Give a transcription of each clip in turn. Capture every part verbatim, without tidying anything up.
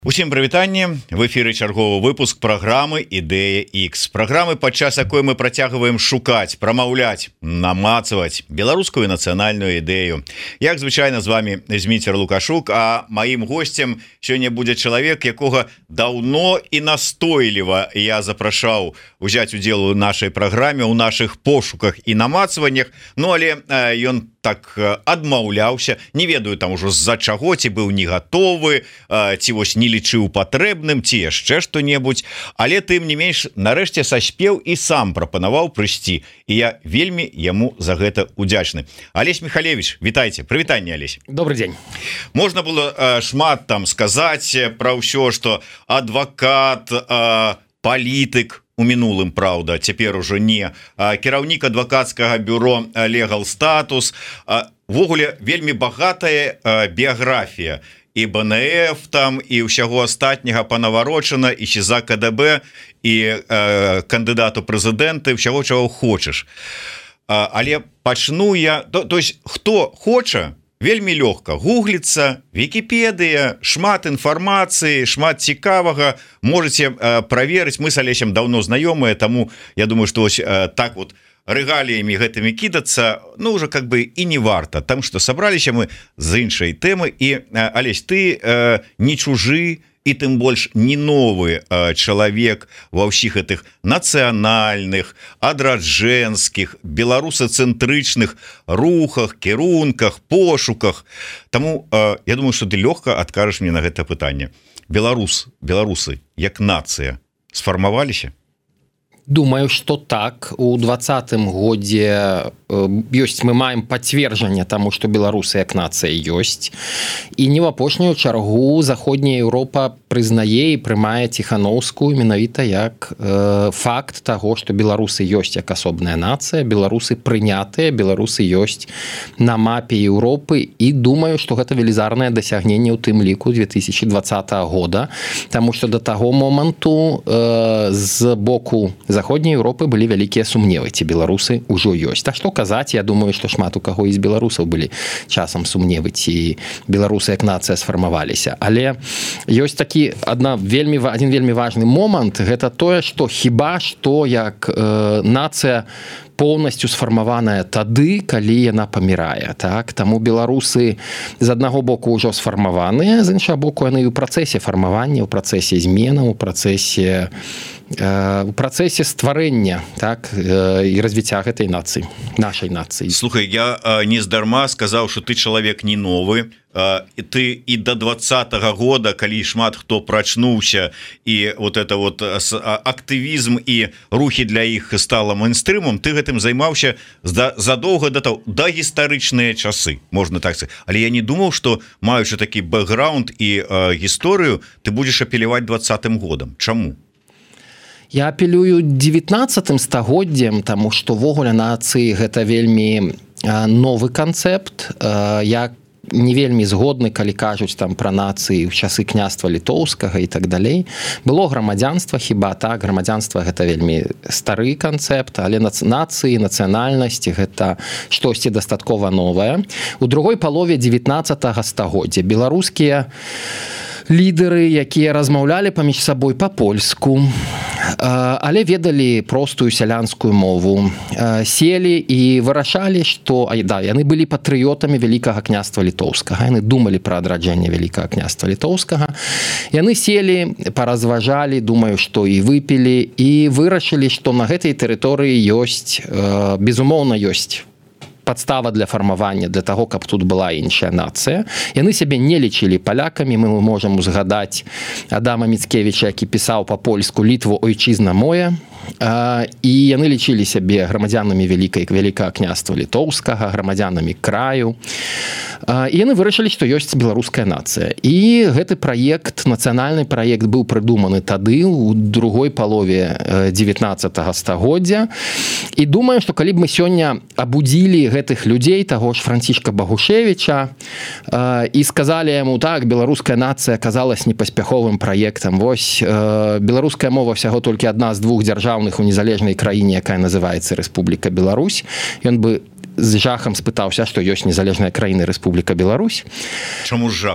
Усім прывітанне, в эфіры чарговы выпуск праграмы Ідэя Х. Праграмы, падчас якой мы працягваем шукаць, прамаўляць, намацаваць беларускую нацыянальную ідэю. Як звычайна з вами Зміцер Лукашук, а маім госцем сёння будзе чалавек, якога даўно і настойліва я запрашаў узяць удзел у нашай праграме, у нашых пошуках і намацваннях. Ну але ён так адмаўляўся, не ведаю там ужо з-за чаго, ці быў не гатовы, ці вось не лічыў патрэбным, ці яшчэ што-небудзь, але тым не менш нарэшце саспеў і сам прапанаваў прыйсці, і я вельмі яму за гэта удзячны. Алесь Михалевич, вітайце, прывітанне, Алесь. Добрый дзень. Можна было шмат там сказаць пра ўсё, што адвакат, палітык у мінулым, праўда, цяпер ужо не, кіраўнік адвакацкага бюро Legal Status, ввогуле вельмі багатая біяграфія і бэ эн эф там, і ўсяго астатняга панаварочана, і СІЗА КДБ, і э, кандыдату прэзідэнты, ўсяго чаго хочаш. А, але пачну я, то, то есть хто хоча, вельмі лёгка гугліцца, Вікіпедыя, шмат інфармацыі, шмат цікавага, можете э, праверыць, мы с Алесем даўно знаёмыя, таму я думаю, што ось э, так вот рэгаліямі гэтымі кідацца, ну уже как бы і не варта, там што сабраліся мы з іншай тэмы. І Алесь, ты э, не чужы і тым больш не новы э, чалавек ва ўсіх гэтых нацыянальных, адраджэнскіх, беларусацэнтрычных рухах, кірунках, пошуках. Таму э, я думаю, што ты лёгка адкажаш мне на гэта пытанне. Беларус, беларусы як нацыя сфармаваліся? Думаю, что так. У двадцатым годзе ёсць, мы маем пацверджанне таму, што беларусы як нацыя ёсць. І не в апошнюю чаргу Заходняя Еўропа прызнае і прымае Ціханоўскую менавіта як э, факт таго, што беларусы ёсць як асобная нацыя, беларусы прынятыя, беларусы ёсць на мапе Еўропы, і думаю, што гэта велізарнае дасягненне ў тым ліку две тысячи двадцатого года, таму што да таго моманту э, з боку Заходняй Еўропы былі вялікія сумневы, ці беларусы ўжо ёсць. Так што казаць, я думаю, што шмат у каго з беларусаў былі часам сумневы, ці беларусы як нацыя сфармаваліся. Але ёсць такі адна вельмі адзін вельмі важны момант, гэта тое, што хіба што як э, нацыя поўнасцю сфармаваная тады, калі яна памірае. Так? Таму беларусы з аднаго боку ўжо сфармаваныя, з іншага боку яны ў працэсе фармавання, у працэсе зменаў, у працэсе у працэсе стварэння, так, і развіцця гэтай нацыі, нашай нацыі. Слухай, я не здарма сказаў, што ты чалавек не новы, і ты і да двадцатого года, калі шмат хто прачнуўся, і вот это вот актывізм і рухі для іх стала мейнстрымам, ты гэтым займаўся задоўга да того, да гістарычныя часы, можна так сказаць. Але я не думаў, што маючы такі бэкграунд і гісторыю, ты будзеш апеляваць двадцатым годам. Чаму? Я апелюю девятнадцатым стагоддзем, таму што ввогуле нацыі гэта вельмі новы канцэпт. Я не вельмі згодны, калі кажуць там пра нацыі ў часы княства літоўскага і так далей. Было грамадзянства, хіба так, грамадзянства гэта вельмі стары канцэпт, але нацыі, нацыянальнасці гэта штосьці дастаткова новае. У другой палове девятнадцатага стагоддзя беларускія лідары, якія размаўлялі паміж сабой па-польску, але ведалі простую сялянскую мову, селі і вырашалі, што да, яны былі патрыётамі вялікага княства літоўскага, яны думалі пра адраджэнне вялікага княства літоўскага, яны селі, паразважалі, думаю, што і выпілі, і вырашылі, што на гэтай тэрыторыі ёсць, безумоўна, ёсць падстава для фармавання, для таго, каб тут была іншая нацыя. Яны сябе не лічылі палякамі, мы можам узгадаць Адама Міцкевіча, які пісаў па-польску «Літву ойчызна моя», і яны лічылі сябе грамадзянамі вялікай вялікага княства літоўскага, грамадзянамі краю. І яны вырашылі, што ёсць беларуская нацыя. І гэты праект, нацыянальны праект быў прыдуманы тады, у другой палове девятнадцатага стагоддзя. І думаю, што калі б мы сёння абудзілі гэтых людзей, таго ж Францішка Багушевіча, і сказалі яму, так, беларуская нацыя аказалась непаспяховым праектам. Вось беларуская мова ўсяго толькі адна з двух дзяржаўных у незалежнай краіне, якая называецца Рэспубліка Беларусь. Ён бы з жахам спытаўся, што ёсць незалежная краіна Рэспубліка Беларусь. Чаму з жахам?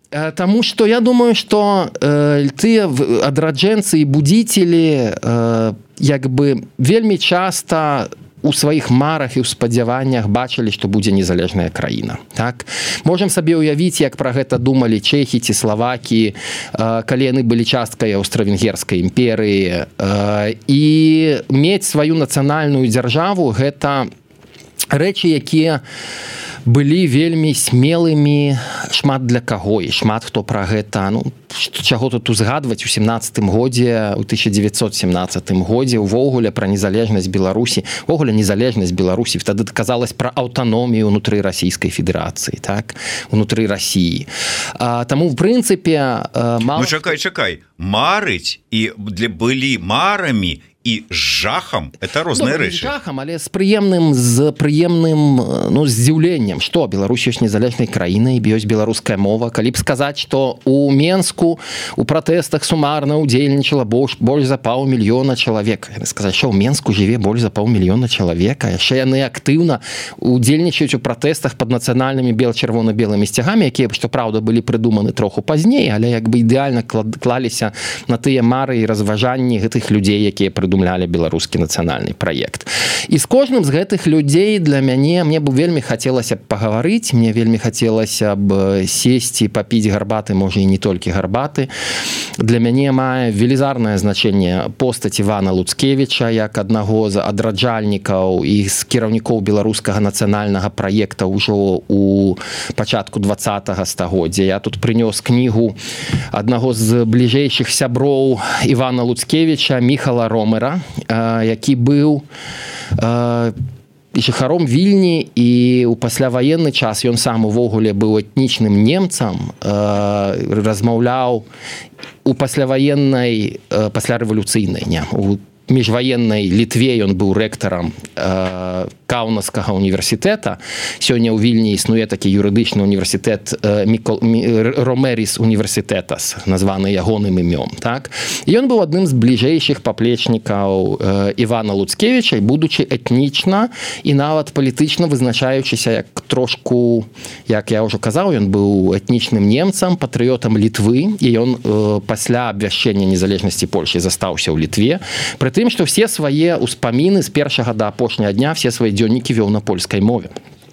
Таму што я думаю, што э, тыя адраджэнцы і будзіцелі э, як бы вельмі часта у сваіх марах і ў спадзяваннях бачылі, што будзе незалежная краіна. Так? Можам сабе ўявіць, як пра гэта думалі чэхі ці славакі, э, калі яны былі часткай аўстра-венгерскай імперыі. Э, і мець сваю нацыянальную дзяржаву – гэта рэчы, якія былі вельмі смелымі шмат для каго і шмат хто пра гэта, ну, чаго тут узгадваць у сямнаццатым годзе, у тысяча дзевяцьсот семнаццатым годзе увогуле пра незалежнасць Беларусі, увогуле незалежнасць Беларусі, тады казалось пра аўтаномію ўнутры Расійскай Федэрацыі, так, унутры Расіі. А, таму в прынцыпе мало... Ну, чакай, чакай, марыць і для былі марамі і жахам это розныя рэчы. Жахам, але з прыемным з прыемным ну здзіўленнем, што Беларусь ёсць незалежнай краінай, ёсць беларуская мова. Калі б сказаць, што у Менску у пратэстах сумарна ўдзельнічала больш больш за паўмільёна чалавек. Сказаць, што ў Менску жыве больш за паўмільёна чалавека, яшчэ яны актыўна удзельнічаюць у пратэстах пад нацыянальнымі бел-чырвона-белымі сцягамі, якія што праўда былі прыдуманы троху пазней, але як бы ідэальна клаліся на тыя мары і разважанні гэтых людзей, якія прыдумалі беларускі нацыянальны праект. І з кожным з гэтых людзей для мяне мне б вельмі хацелася б пагаварыць, мне вельмі хацелася б сесці, папіць гарбаты, можа і не толькі гарбаты. Для мяне мае велізарнае значэнне постаць Івана Луцкевіча як аднаго з адраджальнікаў і з кіраўнікоў беларускага нацыянальнага праекта ўжо у пачатку двадцатага стагоддзя. Я тут прынёс кнігу аднаго з бліжэйшых сяброў Івана Луцкевіча, Міхала Ромера, які быў жыхаром Вільні і ў пасляваенны час ён сам увогуле быў этнічным немцам, размаўляў у пасляваеннай, паслярэвалюцыйнай, не, у міжваеннай Літве ён быў рэктарам э, Каўнаскага універсітэта. Сёння ў Вільні існуе такі юрыдычны універсітэт э, Мікол, Мі, Ромеріс універсітэтас, названы ягоным імём. Так? І ён быў адным з бліжэйшых паплечнікаў э, Івана Луцкевіча, будучы этнічна і нават палітычна вызначаючыся як трошку, як я ўжо казаў, ён быў этнічным немцам, патрыётам Літвы, і ён э, пасля абвяшчэння незалежнасці Польшы застаўся ў Літве. Пры тым, што все свае ўспаміны з першага да апошняга дня, все свае дзённікі вёў на польскай мове.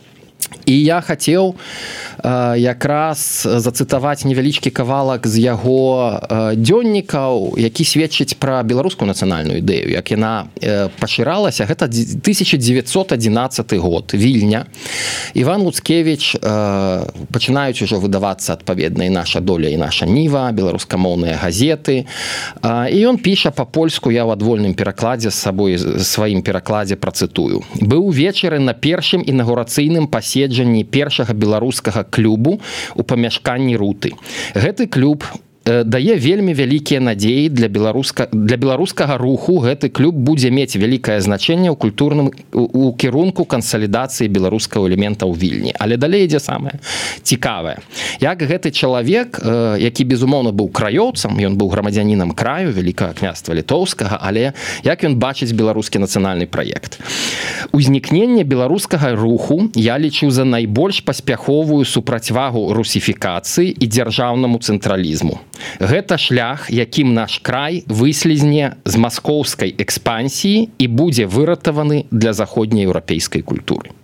І я хацеў э, якраз зацытаваць невялічкі кавалак з яго э, дзённікаў, які сведчыць пра беларускую нацыянальную ідэю, як яна э, пашыралася. Гэта тысяча дзевяцьсот адзінаццаты год, Вільня. Іван Луцкевіч, э, пачынаюць ужо выдавацца адпаведна і наша доля, і наша ніва, беларускамоўныя газеты. Э, і ён піша па-польску, я ў адвольным перакладзе з сабой, сваім перакладзе працытую. Быў вечары на першым інаўгурацыйным паседжанні першага беларускага клубу у памяшканні Руты. Гэты клуб дае вельмі вялікія надзеі для беларуска для беларускага руху. Гэты клуб будзе мець вялікае значэнне ў культурным у кірунку кансалідацыі беларускага элемента ў Вільні. Але далей ідзе самае цікавае. Як гэты чалавек, які безумоўна быў краёўцам, ён быў грамадзянінам краю вялікага княства літоўскага, але як ён бачыць беларускі нацыянальны праект. Узнікненне беларускага руху я лічу за найбольш паспяховую супрацьвагу русіфікацыі і дзяржаўнаму цэнтралізму. Гэта шлях, якім наш край выслізне з маскоўскай экспансіі і будзе выратаваны для заходнееўрапейскай культуры.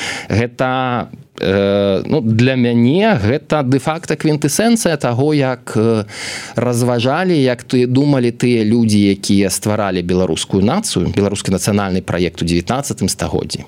Гэта э, ну, для мяне гэта дэ-факта квінтэсэнцыя таго, як э, разважалі, як ты думалі тыя людзі, якія стваралі беларускую нацыю, беларускі нацыянальны праект у дзевятнаццатым стагоддзі,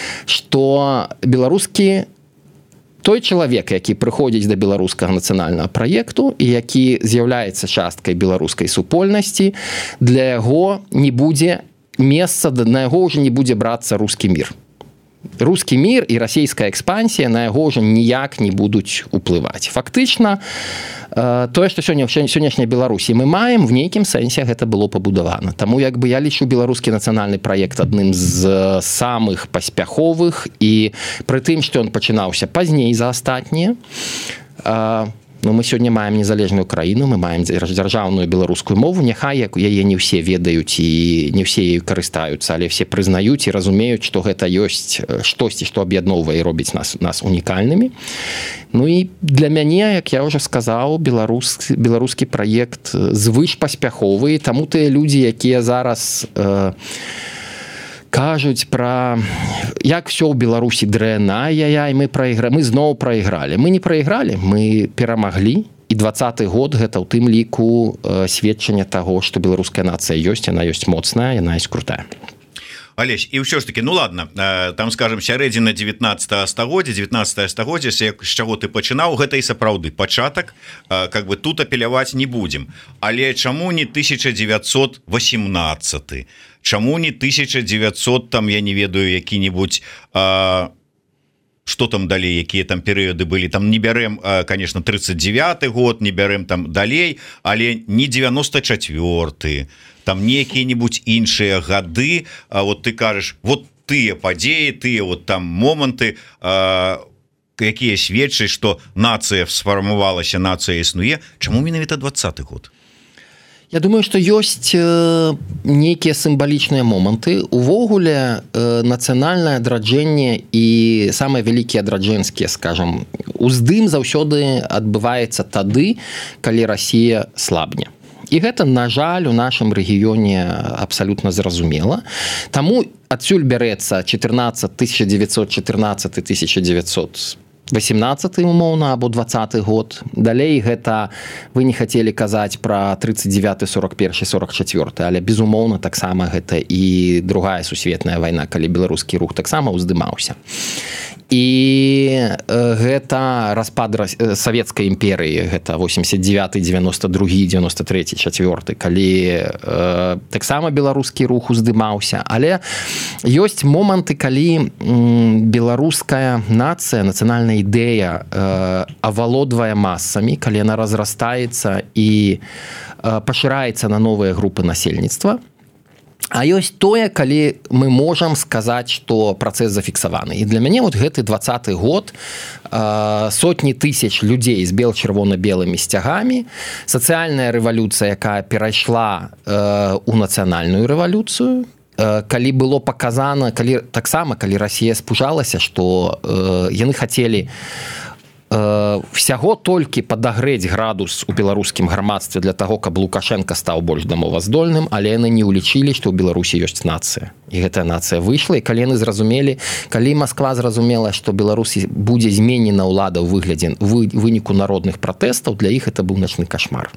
што беларускі той чалавек, які прыходзіць да беларускага нацыянальнага праекту і які з'яўляецца часткай беларускай супольнасці, для яго не будзе месца, на яго ўжо не будзе брацца рускі мір. Рускі мір і расійская экспансія на яго ўжо ніяк не будуць уплываць. Фактычна, тое, што сёння ў сённяшняй Беларусі мы маем, в нейкім сэнсе гэта было пабудавана. Таму як бы я лічу беларускі нацыянальны праект адным з самых паспяховых, і пры тым, што ён пачынаўся пазней за астатнія, Ну, мы сёння маем незалежную краіну, мы маем дзяржаўную беларускую мову, няхай яе не ўсе ведаюць і не ўсе ею карыстаюцца, але все прызнаюць і разумеюць, што гэта ёсць штосьці, што аб'ядноўвае і робіць нас, нас унікальнымі. Ну і для мяне, як я ўжо сказаў, беларускі, беларускі праект звыш паспяховы, таму тыя людзі, якія зараз э, кажуць пра як все ў Беларусі дрэнна, ай-яй-яй, мы праігра... мы зноў праігралі. Мы не праігралі, мы перамаглі, і двадцаты год гэта ў тым ліку э, сведчанне таго, што беларуская нацыя ёсць, яна ёсць моцная, яна ёсць крутая. Алесь, і ўсё ж таки, ну ладно, там, скажем, сярэдзіна дзевятнаццатага стагоддзя, дзевятнаццатае стагоддзя, з чаго ты пачынаў, гэта і сапраўды пачатак, как бы тут апеляваць не будзем. Але чаму не тысяча дзевяцьсот восемнадцаты? Чаму не тысяча дзевяцьсот, там, я не ведаю, які-нибудь... Что там далей, якія там перыяды былі, там не бярэм, конечно, тридцать девятый год, не бярэм там далей, але не девяносто четвёрты, там некія-нибудь іншыя гады. А вот ты кажаш, вот тыя падзеі, тыя вот там моманты, а, якія сведчаць, што нацыя сфармавалася, нацыя існуе. Чаму менавіта двадцаты год? Я думаю, што ёсць э, нейкія сімвалічныя моманты. Увогуле э, нацыянальнае адраджэнне і самыя вялікія адраджэнскія, скажам, уздым заўсёды адбываецца тады, калі Расія слабне. І гэта, на жаль, у нашым рэгіёне абсалютна зразумела. Таму адсюль бярэцца тысяча дзевяцьсот чатырнаццаты - тысяча дзевяцьсот восемнадцаты умоўна або двадцаты год. Далей гэта вы не хацелі казаць пра тридцать девяты, сорок першы, сорок чацвёрты, але безумоўна таксама гэта і другая сусветная вайна, калі беларускі рух таксама ўздымаўся. І гэта распад савецкай імперыі, гэта восемьдесят девяты, девяносто другі, девяносто трэці, чацвёрты, калі э, таксама беларускі рух уздымаўся. Але ёсць моманты, калі м, беларуская нацыя, нацыянальная ідэя э, авалодвае масамі, калі яна разрастаецца і э, пашыраецца на новыя групы насельніцтва. А ёсць тое, калі мы можам сказаць, што працэс зафіксаваны. І для мяне вот гэты двадцаты год, э, сотні тысяч людзей з бел-чырвона-белымі сцягамі, сацыяльная рэвалюцыя, якая перайшла э, у нацыянальную рэвалюцыю, э, калі было паказана, калі, таксама, калі Расія спужалася, што э, яны хацелі всяго толькі падагрэць градус у беларускім грамадстве для таго, каб Лукашенко стаў больш дамоваздольным, але яны не ўлічылі, што ў Беларусі ёсць нацыя. І гэтая нацыя выйшла, і калі яны зразумелі, калі Масква зразумела, што Беларусі будзе зменена ўлада ў выглядзе выніку народных пратэстаў, для іх это быў начны кашмар.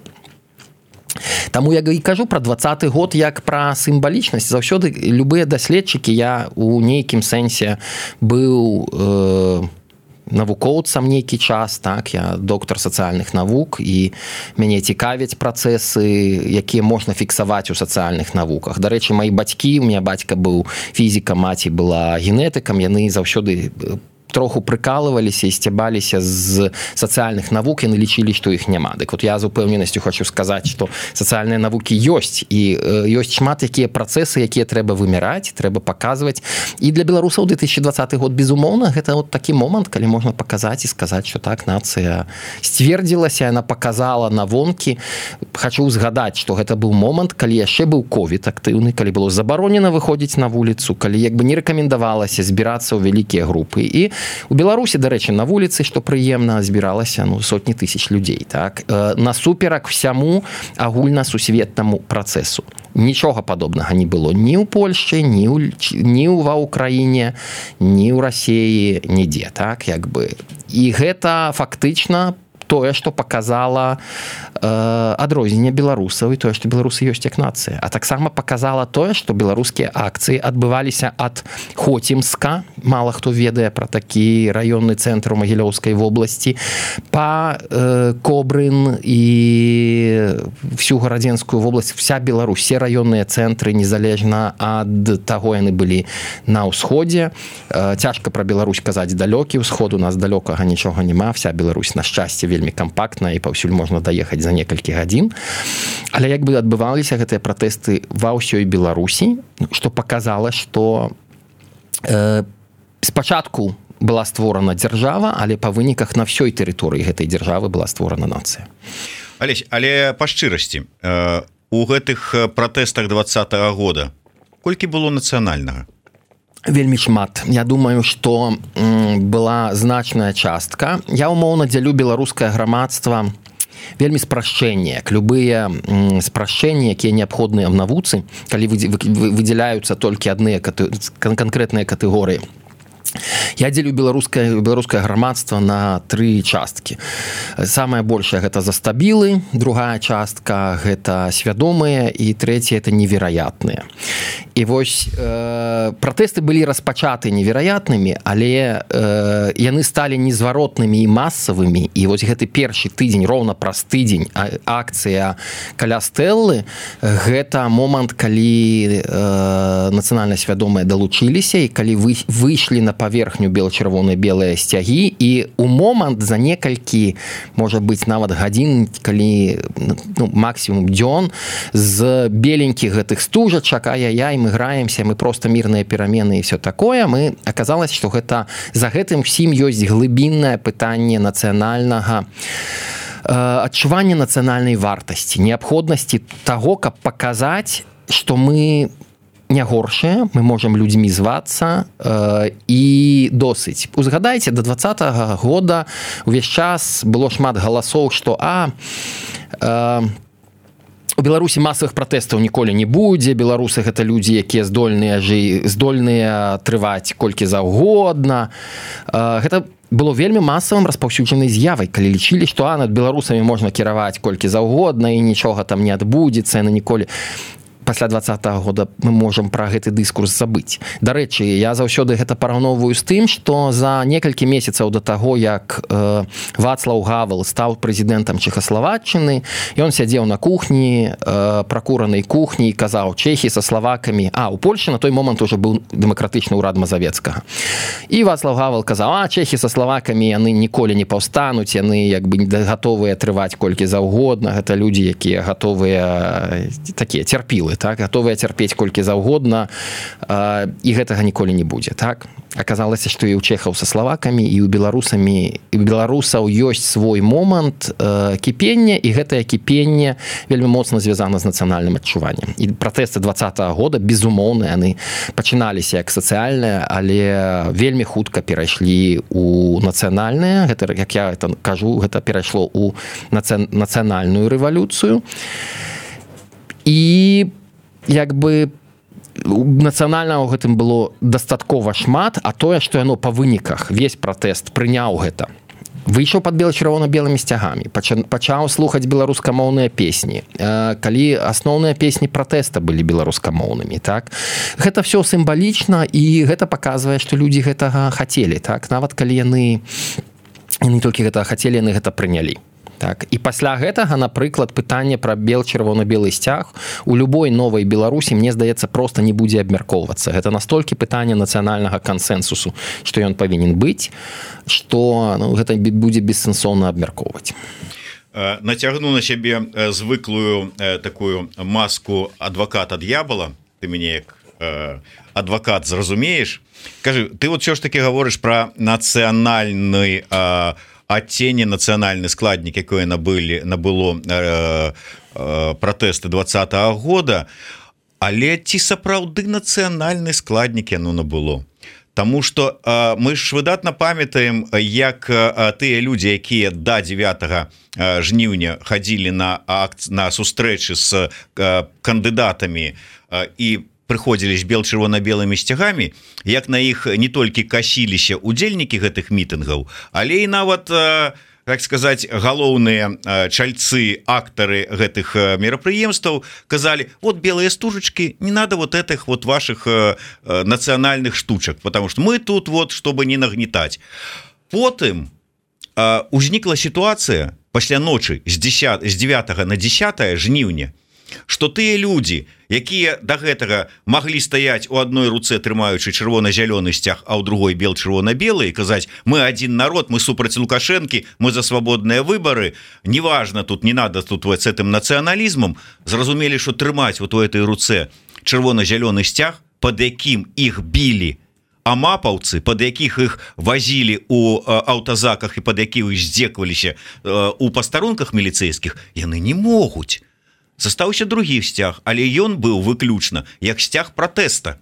Таму я і кажу пра двадцаты год як пра сімвалічнасць. Заўсёды любыя даследчыкі, я у нейкім сэнсе быў э, навукоўцам нейкі час, так, я доктар сацыяльных навук, і мяне цікавяць працэсы, якія можна фіксаваць у сацыяльных навуках. Дарэчы, маі бацькі, у мяне бацька быў фізікам, маці была генетыкам, яны заўсёды троху прыкалываліся і сцябаліся з сацыяльных навук, яны лічылі, што іх няма. Дык вот я з упэўненасцю хочу сказаць, што сацыяльныя навукі ёсць, і э, ёсць шмат якія працэсы, якія трэба вымяраць, трэба паказваць. І для беларусаў две тысячи двадцаты год, безумоўна, гэта вот такі момант, калі можна паказаць і сказаць, што так, нацыя сцвердзілася, яна паказала навонкі. Хачу згадаць, што гэта быў момант, калі яшчэ быў ковід актыўны, калі было забаронена выходзіць на вуліцу, калі як бы не рэкамендавалася збірацца ў вялікія групы. І у Беларусі, дарэчы, на вуліцы, што прыемна, збіралася ну, сотні тысяч людзей. Так? Насуперак всяму агульнасусветнаму працэсу. Нічога падобнага не было ні ў Польшчы, ні ў, ні ва ўкраіне, ні ў Расіі, нідзе. Так? Як бы. І гэта фактычна тое, што паказала э, адрозненне беларусаў і тое, што беларусы ёсць як нацыя. А таксама паказала тое, што беларускія акцыі адбываліся ад Хоцімска, мала хто ведае пра такі раённы цэнтр у Магілёўскай вобласці, па э, Кобрын і всю гарадзенскую вобласць, вся Беларусь, все раённыя цэнтры, незалежна ад таго яны былі на ўсходзе. Э, цяжка пра Беларусь казаць далёкі ўсход, у нас далёкага нічога няма, вся Беларусь, на шчасце, вельмі кампактна і паўсюль можна даехаць за некалькі гадзін. Але як бы адбываліся гэтыя пратэсты ва ўсёй Беларусі, што паказала, што э, спачатку была створана дзяржава, але па выніках на ўсёй тэрыторыі гэтай дзяржавы была створана нацыя. Алесь, але па шчырасці у гэтых пратэстах двадцатага года колькі было нацыянальнага? Вельмі шмат. Я думаю, што была значная частка. Я умоўна дзялю беларускае грамадства вельмі спрашчэнне, як любыя спрашчэнні, якія неабходныя в навуцы, калі выдзяляюцца толькі адныя канкрэтныя катэгорыі. Я дзелю беларускае беларускае грамадства на тры часткі. Самая большая гэта застабілы, другая частка гэта свядомыя і трэцяя это невероятныя. І вось э, пратэсты былі распачаты невероятнымі, але э, яны сталі незваротнымі і масавымі. І вось гэты першы тыдзень, роўна праз тыдзень акцыя каля стэллы, гэта момант, калі э, нацыянальна свядомыя далучыліся і калі вы выйшлі на паверхню бела-чырвоныя белыя сцягі, і у момант за некалькі, можа быць, нават гадзін, калі ну, максімум дзён, з беленькіх гэтых стужачак, ай-яй-яй, мы граемся, мы просто мірныя перамены і все такое, мы аказалось, што гэта за гэтым усім ёсць глыбіннае пытанне нацыянальнага адчування нацыянальнай вартасці, неабходнасці таго, каб паказаць, што мы не горшыя, мы можам людзьмі звацца э, і досыць. Узгадайце, да двадцатага года увесь час было шмат галасоў, што а э, у Беларусі масавых пратэстаў ніколі не будзе, беларусы гэта людзі, якія здольныя жы, здольныя трываць колькі заўгодна. Э, гэта было вельмі масавым распаўсюджанай з'явай, калі лічылі, што а над беларусамі можна кіраваць колькі заўгодна і нічога там не адбудзецца, яны ніколі... Пасля двадцатага года мы можам пра гэты дыскурс забыць. Дарэчы, я заўсёды гэта параўноўваю з тым, што за некалькі месяцаў да таго, як э, Вацлаў Гавел стаў прэзідэнтам Чэхаславаччыны, ён сядзеў на кухні, э, пракуранай кухні і казаў чэхі са славакамі, а у Польшы на той момант уже быў дэмакратычны ўрад Мазавецкага. І Вацлаў Гавел казаў, а чэхі са славакамі яны ніколі не паўстануць, яны як бы гатовыя трываць колькі заўгодна, гэта людзі, якія гатовыя такія цярпілы, так, гатовыя цярпець колькі заўгодна, э, і гэтага ніколі не будзе, так. Аказалася, што і ў чэхаў са славакамі, і ў беларусамі, і ў беларусаў ёсць свой момант э, кіпення, і гэтае кіпенне вельмі моцна звязана з нацыянальным адчуваннем. І пратэсты двадцатага года, безумоўна, яны пачыналіся як сацыяльныя, але вельмі хутка перайшлі ў нацыянальныя, гэта, як я это кажу, гэта перайшло ў нацыя... нацыянальную рэвалюцыю. І як бы нацыянальнага ў гэтым было дастаткова шмат, а тое, што яно па выніках увесь пратэст прыняў гэта. Выйшаў пад бела-чырвона-белымі сцягамі, пачаў слухаць беларускамоўныя песні. Калі асноўныя песні пратэста былі беларускамоўнымі, так? Гэта ўсё сімвалічна, і гэта паказвае, што людзі гэтага хацелі, так? Нават калі яны не толькі гэтага хацелі, яны гэта прынялі. Так. І пасля гэтага, напрыклад, пытанне пра бел-чырвона-белы сцяг у любой новай Беларусі, мне здаецца, проста не будзе абмяркоўвацца. Гэта настолькі пытанне нацыянальнага кансэнсусу, што ён павінен быць, што ну, гэта будзе бессэнсоўна абмяркоўваць. Нацягну на сябе звыклую такую маску адваката д'ябала. Ты мяне як адвакат зразумееш. Кажы, ты вот все ж таки гаворыш пра нацыянальны адценне, нацыянальны складнік, якое набылі набыло э, э, пратэсты двадцатага года, але ці сапраўды нацыянальны складнік яно набыло? Таму што э, мы ж выдатна памятаем, як э, тыя людзі, якія да дзевятага жніўня хадзілі на акц... на сустрэчы з э, кандыдатамі э, і прыходзілі з бел-чырвона-белымі сцягамі, як на іх не толькі касіліся удзельнікі гэтых мітынгаў, але і нават, так сказаць, галоўныя чальцы, актары гэтых мерапрыемстваў казалі, вот белыя стужачкі, не надо вот этих вот ваших нацыянальных штучак, потому что мы тут вот, чтобы не нагнетать. Потым узнікла сітуацыя пасля ночы з дзевятага на дзесятае жніўня, што тыя людзі, якія да гэтага маглі стаяць у адной руцэ, трымаючы чырвона-зялёны сцяг, а ў другой бел-чырвона-белы, і казаць, мы адзін народ, мы супраць Лукашэнкі, мы за свабодныя выбары, неважна тут, не надо тут вот с этим нацыяналізмам, зразумелі, што трымаць вот у этой руцэ чырвона-зялёны сцяг, пад якім іх білі а мапаўцы, под якіх іх вазілі у аўтазаках і под якіх здзекваліся у пастарунках міліцэйскіх, яны не могуць. Застаўся другі сцяг, але ён быў выключна як сцяг пратэста,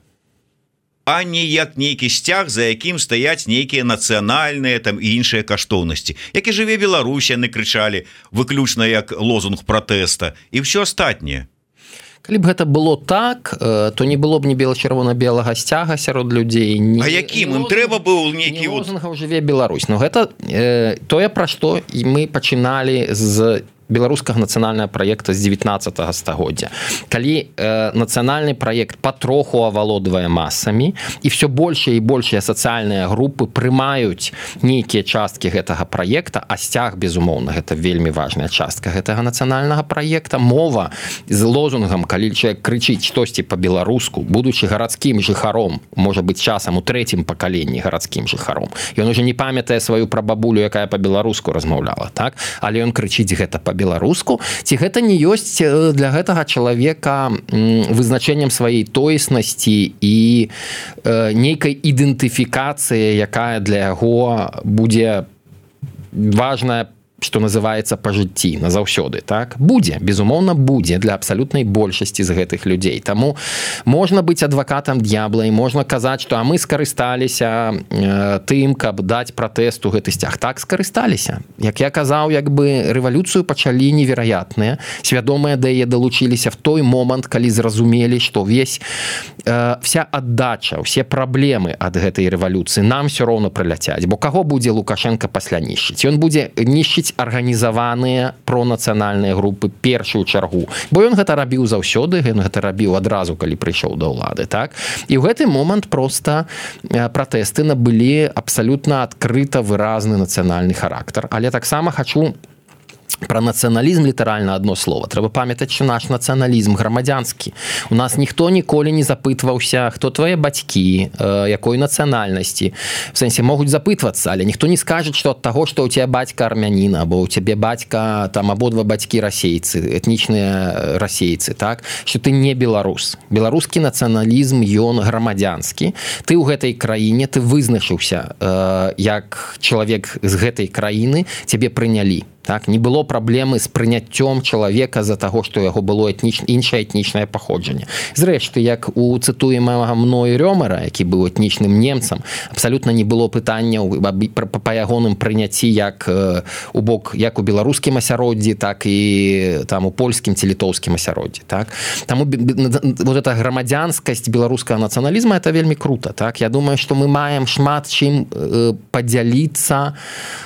а не як нейкі сцяг, за якім стаяць нейкія нацыянальныя там і іншыя каштоўнасці. Як і жыве Беларусь, яны крычалі выключна як лозунг пратэста і ўсё астатняе. Калі б гэта было так, то не было б ні бела-чырвона-белага сцяга сярод людзей. Ні, а якім ім трэба быў нейкі вот... лозунгаў жыве Беларусь. Но гэта э, тое, пра што мы пачыналі з беларускага нацыянальнага праекта з дзевятнаццатага стагоддзя. Калі э, нацыянальны праект патроху авалодвае масамі і все большыя і большыя сацыяльныя групы прымаюць нейкія часткі гэтага праекта, а сцяг, безумоўна, гэта вельмі важная частка гэтага нацыянальнага праекта. Мова з лозунгам, калі чалавек крычыць штосьці па-беларуску, будучы гарадскім жыхаром, можа быць часам у трэцім пакаленні гарадскім жыхаром. Ён уже не памятае сваю прабабулю, якая па-беларуску размаўляла, так? Але ён крычыць гэта па беларуску, ці гэта не ёсць для гэтага чалавека вызначэннем сваёй тоеснасці і нейкай ідэнтыфікацыі, якая для яго будзе важная, што называецца па жыцці назаўсёды, так? Будзе, безумоўна, будзе для абсалютнай большасці з гэтых людзей. Таму можна быць адвакатам д'ябла і можна казаць, што а мы скарысталіся э, тым, каб даць пратэсту гэты сцяг. Так, скарысталіся. Як я казаў, як бы рэвалюцыю пачалі невераятныя, свядомыя да яе далучыліся в той момант, калі зразумелі, што весь э, вся аддача, усе праблемы ад гэтай рэвалюцыі нам все роўна прыляцяць. Бо каго будзе Лукашенко пасля нішчыць? Ён будзе нішчыць арганізаваныя пронацыянальныя групы першую чаргу, бо ён гэта рабіў заўсёды, ён гэта рабіў адразу, калі прыйшоў да ўлады, так? І ў гэты момант проста пратэсты набылі абсалютна адкрыта выразны нацыянальны характар. Але таксама хачу про нацыяналізм літаральна одно слово. Трэба памятаць, што наш нацыяналізм грамадзянскі. У нас ніхто ніколі не запытваўся, хто твае бацькі, э, якой нацыянальнасці. В сэнсе могуць запытвацца, але ніхто не скажа, што ад таго, што ў цябе бацька армянін, або ў цябе бацька, там абодва бацькі расейцы, этнічныя расейцы, так? Што ты не беларус. Беларускі нацыяналізм, ён грамадзянскі. Ты ў гэтай краіне, ты вызначыўся э, як чалавек з гэтай краіны, цябе прынялі. Так, не было праблемы з прыняццём чалавека з-за таго, што яго было этніч... іншае этнічнае паходжанне. Зрэшты, як у цытуемага мной Рёмера, які быў этнічным немцам, абсалютна не было пытанняў па ягоным прыняцці як у бок, як у беларускім асяроддзі, так і там у польскім ці літоўскім асяроддзі. Так? Таму вот эта грамадзянскасць беларускага нацыяналізма, это вельмі круто. Так? Я думаю, што мы маем шмат чым падзяліцца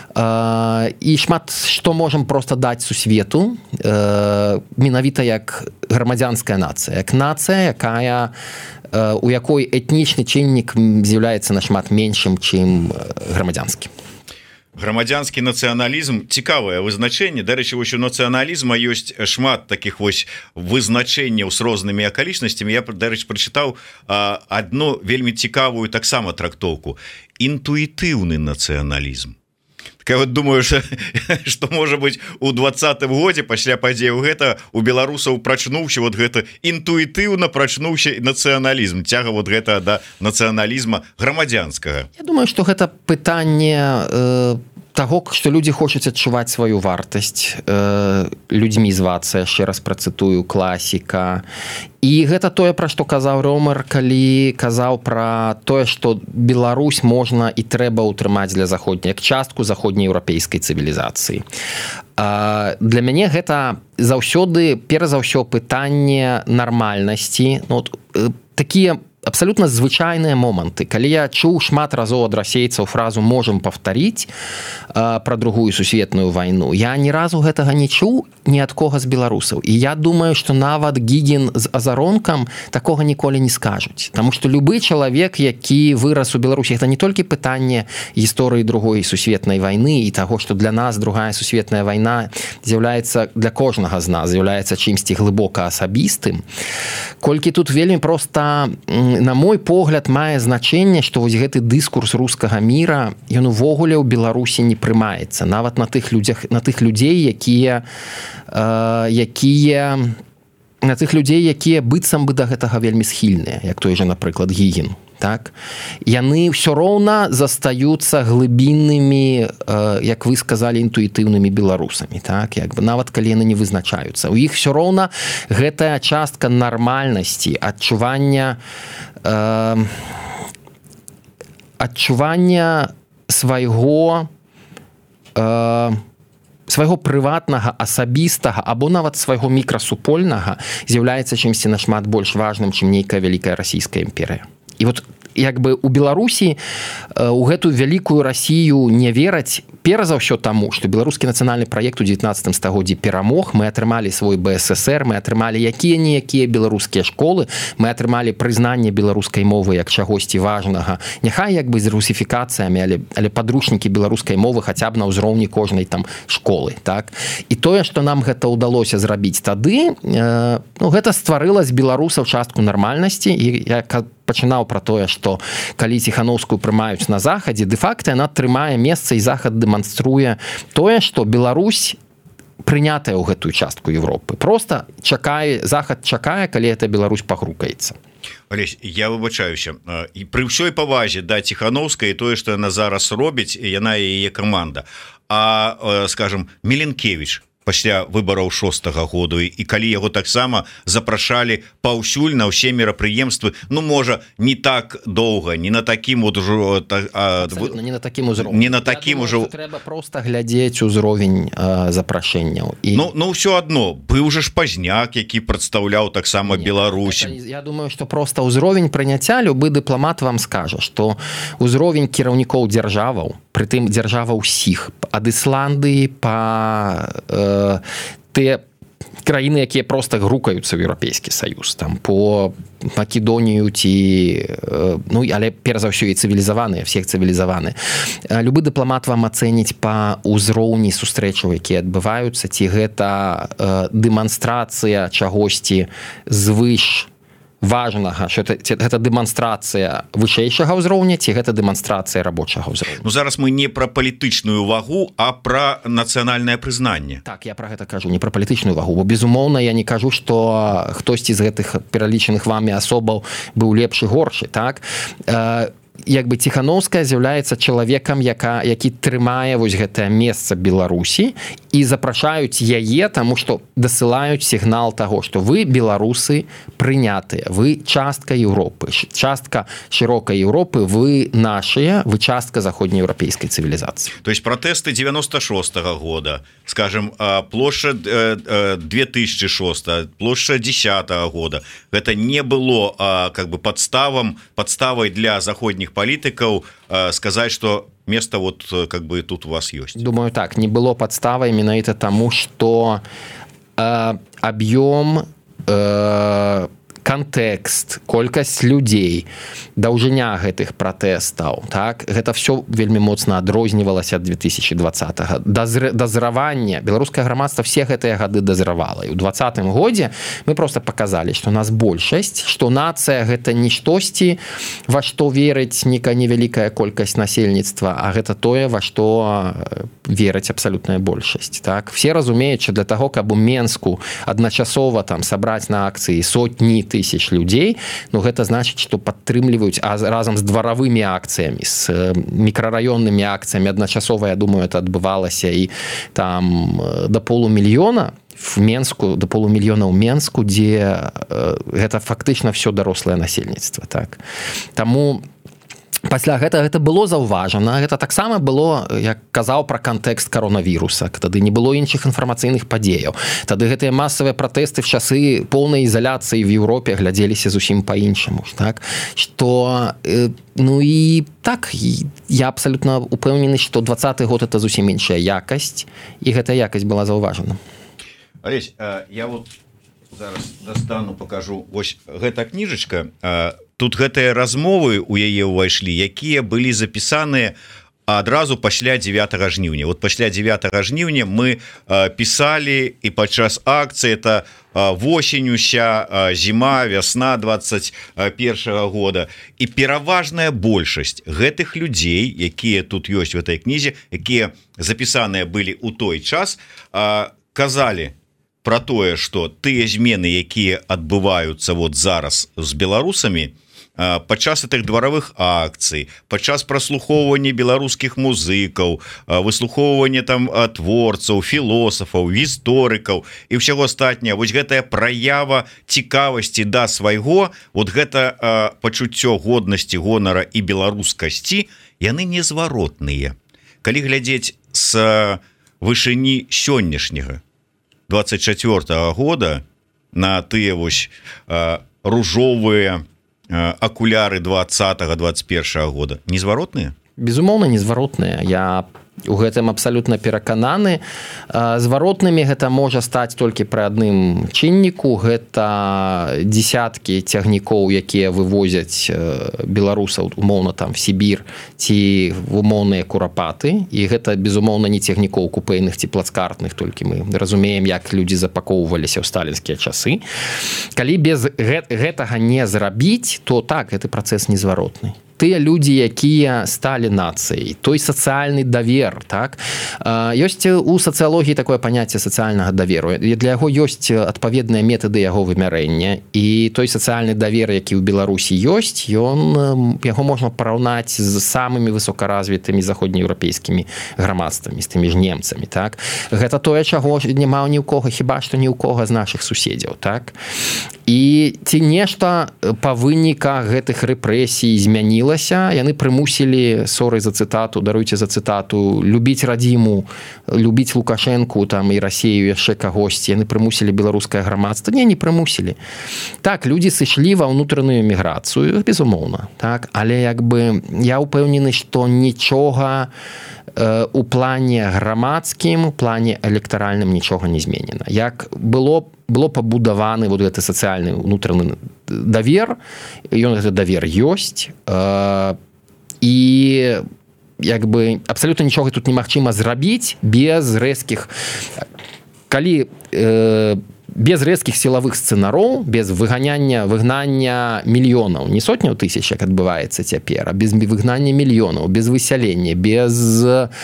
і шмат што можам проста даць сусвету, э, менавіта як грамадзянская нацыя, як нацыя, якая, э, у якой этнічны чыннік з'яўляецца нашмат меншым, чым грамадзянскі. Грамадзянскі нацыяналізм цікавае вызначэнне. Дарэчы, вось у нацыяналізма ёсць шмат такіх вось вызначэнняў з рознымі акалічнасцямі. Я, дарэчы, прачытаў адну вельмі цікавую таксама трактоўку. Інтуітыўны нацыяналізм. Я вот думаю, что, что может быть у двадцатым годзе пасля падзеяў гэта у беларусаў прачнуўся вот гэта інтуітыўна прачнуўся нацыяналізм, цяга вот гэта да нацыяналізма грамадзянскага. Я думаю, что гэта пытанне э, таго, што людзі хочуць адчуваць сваю вартасць, э, людзьмі звацца, яшчэ раз працытую класіка. І гэта тое, пра што казаў Рёмер, калі казаў пра тое, што Беларусь можна і трэба ўтрымаць для заходняй, як частку заходнееўрапейскай цывілізацыі. Для мяне гэта заўсёды, перш за ўсё, пытанне нармальнасці. Ну, такія абсолютно звычайныя моманты. Калі я чуў шмат разоў ад расейцаў фразу «можам паўтарыць» э, пра другую сусветную вайну, я ні разу гэтага не чуў ні ад кога з беларусаў. І я думаю, што нават Гігін з Азаронкам такога ніколі не скажуць. Таму што любы чалавек, які вырас у Беларусі, гэта не толькі пытанне гісторыі другой сусветнай вайны і таго, што для нас другая сусветная вайна з'яўляецца, для кожнага з нас з'яўляецца чымсьці глыбока асабістым. Колькі тут вельмі проста, на мой погляд, мае значэнне, што вось гэты дыскурс рускага міра, ён увогуле ў Беларусі не прымаецца. Нават на тых людзях, на тых людзей, якія, э, якія, на тых людзей, якія быццам бы да гэтага вельмі схільныя, як той жа, напрыклад, Гігін. так яны ўсё роўна застаюцца глыбіннымі, як вы сказали, інтуітыўнымі беларусамі, так як бы нават калі яны не вызначаюцца, у іх все роўна гэтая частка нармальнасці, адчування э, адчування свайго э, свайго прыватнага, асабістага або нават свайго мікрасупольнага з'яўляецца чымсьці нашмат больш важным, чым нейкая вялікая расійская імперыя. І вот як бы у Беларусі у гэтую вялікую Расію не вераць перш за ўсё таму, што беларускі нацыянальны праект у дзевятнаццатым стагоддзі перамог, мы атрымалі свой бэ эс эс эр, мы атрымалі якія-ніякія беларускія школы, мы атрымалі прызнанне беларускай мовы як чагосьці важнага, няхай як бы з русіфікацыямі, але, але падручнікі беларускай мовы хаця б на ўзроўні кожнай там школы, так? І тое, што нам гэта ўдалося зрабіць тады, э, ну, гэта стварыла з беларусаў частку нармальнасці, і я пачынаў пра тое, што калі Ціханаўскую прымаюць на захадзе, дэ-факта яна трымае месца, і захад дэманструе тое, што Беларусь прынятая ў гэтую частку Европы. Просто чакае, захад чакае, калі эта Беларусь пагрукаецца. Олесь, я выбачаюся, і пры ўсёй павазе да Ціханаўскай, і тое, што яна зараз робіць, яна і яе каманда. А, скажем, Міленкевіч пасля выбараў шостага году, і калі яго таксама запрашалі паўсюль на ўсе мерапрыемствы, ну можа не так доўга, не на такім вот ужо а, не на такім узроўні. Не на такім ужо трэба просто глядзець узровень а, запрашэнняў. І... Ну, ну ўсё адно быў жа ж Пазняк, які прадстаўляў таксама Беларусь. Я думаю, што просто ўзровень прыняцця любы дыпламат вам скажа, што ўзровень кіраўнікоў дзяржаваў, прытым дзяржава ўсіх, ад Ісландыі па э, тыя краіны, якія проста грукаюцца ў Еўрапейскі Саюз, там по Македонію ці э, ну але перш за ўсё і цывілізаваныя, всех цывілізаваны. Любы дыпламат вам ацэніць па ўзроўні сустрэчаў, якія адбываюцца, ці гэта э, дэманстрацыя чагосьці звыш важнага, що гэта дэманстрацыя вышэйшага ўзроўня, ці гэта дэманстрацыя рабочага ўзроўня. Ну зараз мы не пра палітычную вагу, а пра нацыянальнае прызнанне. Так, я пра гэта кажу, не пра палітычную вагу, бо безумоўна я не кажу, што хтосьці з гэтых пералічаных вамі асобаў быў лепшы, горшы, так? Э, як бы Ціханаўская з'яўляецца чалавекам, яка, які трымае вось гэтае месца Беларусі, і запрашаюць яе, таму што дасылаюць сігнал таго, што вы, беларусы, прынятыя, вы частка Еўропы, частка шырокай Еўропы, вы нашыя, вы частка заходнееўрапейскай цывілізацыі. То есть пратэсты девяносто шостого года, скажем, плошча две тысячи шостого, плошча десятого года, гэта не было как бы подставам, подставой для заходніх палітыкаў сказаць, што место вот как бы тут у вас ёсць. Думаю, так, не было падставай менавіта таму, што э, аб'ём, э, кантэкст, колькасць людзей, даўжыня гэтых пратэстаў, так, гэта все вельмі моцна адрознівалася ад две тысячи двадцатого. Дазр... Дазраванне, беларускае грамадства все гэтыя гады дазравала. І ў двадцатым годзе мы просто показалі, што нас большасць, што нацыя гэта не штосьці, во што верыць нейкая невялікая колькасць насельніцтва, а гэта тое, во што верыць абсалютная большасць. Так? Все разумеюць, для таго, каб у Менску адначасова там сабраць на акцыі сотні тысяч людзей, ну гэта значыць, што падтрымліваюць, а разам з дваравымі акцыямі, з мікрараённымі акцыямі адначасова, я думаю, это адбывалася і там да полумільёна в Менску, да полумільёна ў Менску, дзе гэта фактычна все дарослае насельніцтва. Так. Таму пасля гэта гэта было заўважана, гэта таксама было, як казаў пра кантэкст каронавіруса, тады не было іншых інфармацыйных падзеяў, тады гэтыя масавыя пратэсты в часы поўнай ізаляцыі в Еўропе глядзеліся зусім па-іншаму, так, што ну і так, я абсалютна упэўнены, што двадцаты год это зусім іншая якасць, і гэтая якасць была заўважана. Олесь, я вот зараз достану, покажу, вось гэта кніжачка, тут гэтыя размовы у яе ўвайшлі, якія былі запісаныя адразу пасля девятого жніўня. Вот пасля девятого жніўня мы пісалі, і падчас акцыі это восеннюся, зіма, вясна двадцать первого года. І пераважная большасць гэтых людзей, якія тут ёсць в этой кнізе, якія запісаныя былі ў той час, казалі про тое, што тыя змены, якія адбываюцца вот зараз з беларусамі, падчас гэтых дваравых акцый, падчас праслухоўвання беларускіх музыкаў, выслухоўвання там творцаў, філосафаў, гісторыкаў і ўсяго астатняга, вось гэтая праява цікавасці да свайго, вот гэта пачуццё годнасці, гонара і беларускасці, яны незваротныя. Калі глядзець з вышыні сённяшняга двадцать четвёртого года на тыя вось ружовыя акуляры двадцатого двадцать первого года незваротныя? Безумоўна, незваротныя. Я у гэтым абсалютна перакананы. Зваротнымі гэта можа стаць толькі пры адным чынніку. Гэта дзесяткі цягнікоў, якія вывозяць беларусаў умоўна там в Сібір ці в умоўныя курапаты. І гэта, безумоўна, не цягнікоў купейных ці плацкартных, толькі мы разумеем, як людзі запакоўваліся ў сталінскія часы. Калі без гэтага не зрабіць, то так, гэты працэс незваротны. Тыя людзі, якія сталі нацыяй, той сацыяльны давер, так? Ёсць у сацыялогіі такое паняцце сацыяльнага даверу. Для яго ёсць адпаведныя метады яго вымярэння. І той сацыяльны давер, які ў Беларусі ёсць, ён, яго можна параўнаць з самымі высокаразвітымі заходнееўрапейскімі грамадствамі, з тымі ж немцамі, так? Гэта тое, чаго няма ні ў кого, хіба што ні ў кого з нашых суседзяў, так? І ці нешта па выніках гэтых рэпрэсій змянілася, яны прымусілі, соры за цытату, даруйце за цытату, любіць радзіму, любіць Лукашэнку там і Расею, яшчэ кагосьці, яны прымусілі беларускае грамадства? Не, не прымусілі. Так, людзі сышлі ва ўнутраную міграцыю, безумоўна, так, але як бы я ўпэўнены, што нічога у плане грамадскім, у плане электаральным нічога не зменена. Як было было пабудаваны вот гэты сацыяльны ўнутраны давер, ён гэты давер ёсць, і як бы абсалютна нічога тут немагчыма зрабіць без рэзкіх, калі без рэзкіх сілавых сцэнароў, без выганяння, выгнання мільёнаў, не сотняў тысяч, як адбываецца цяпер, а без выгнання мільёнаў, без высялення, без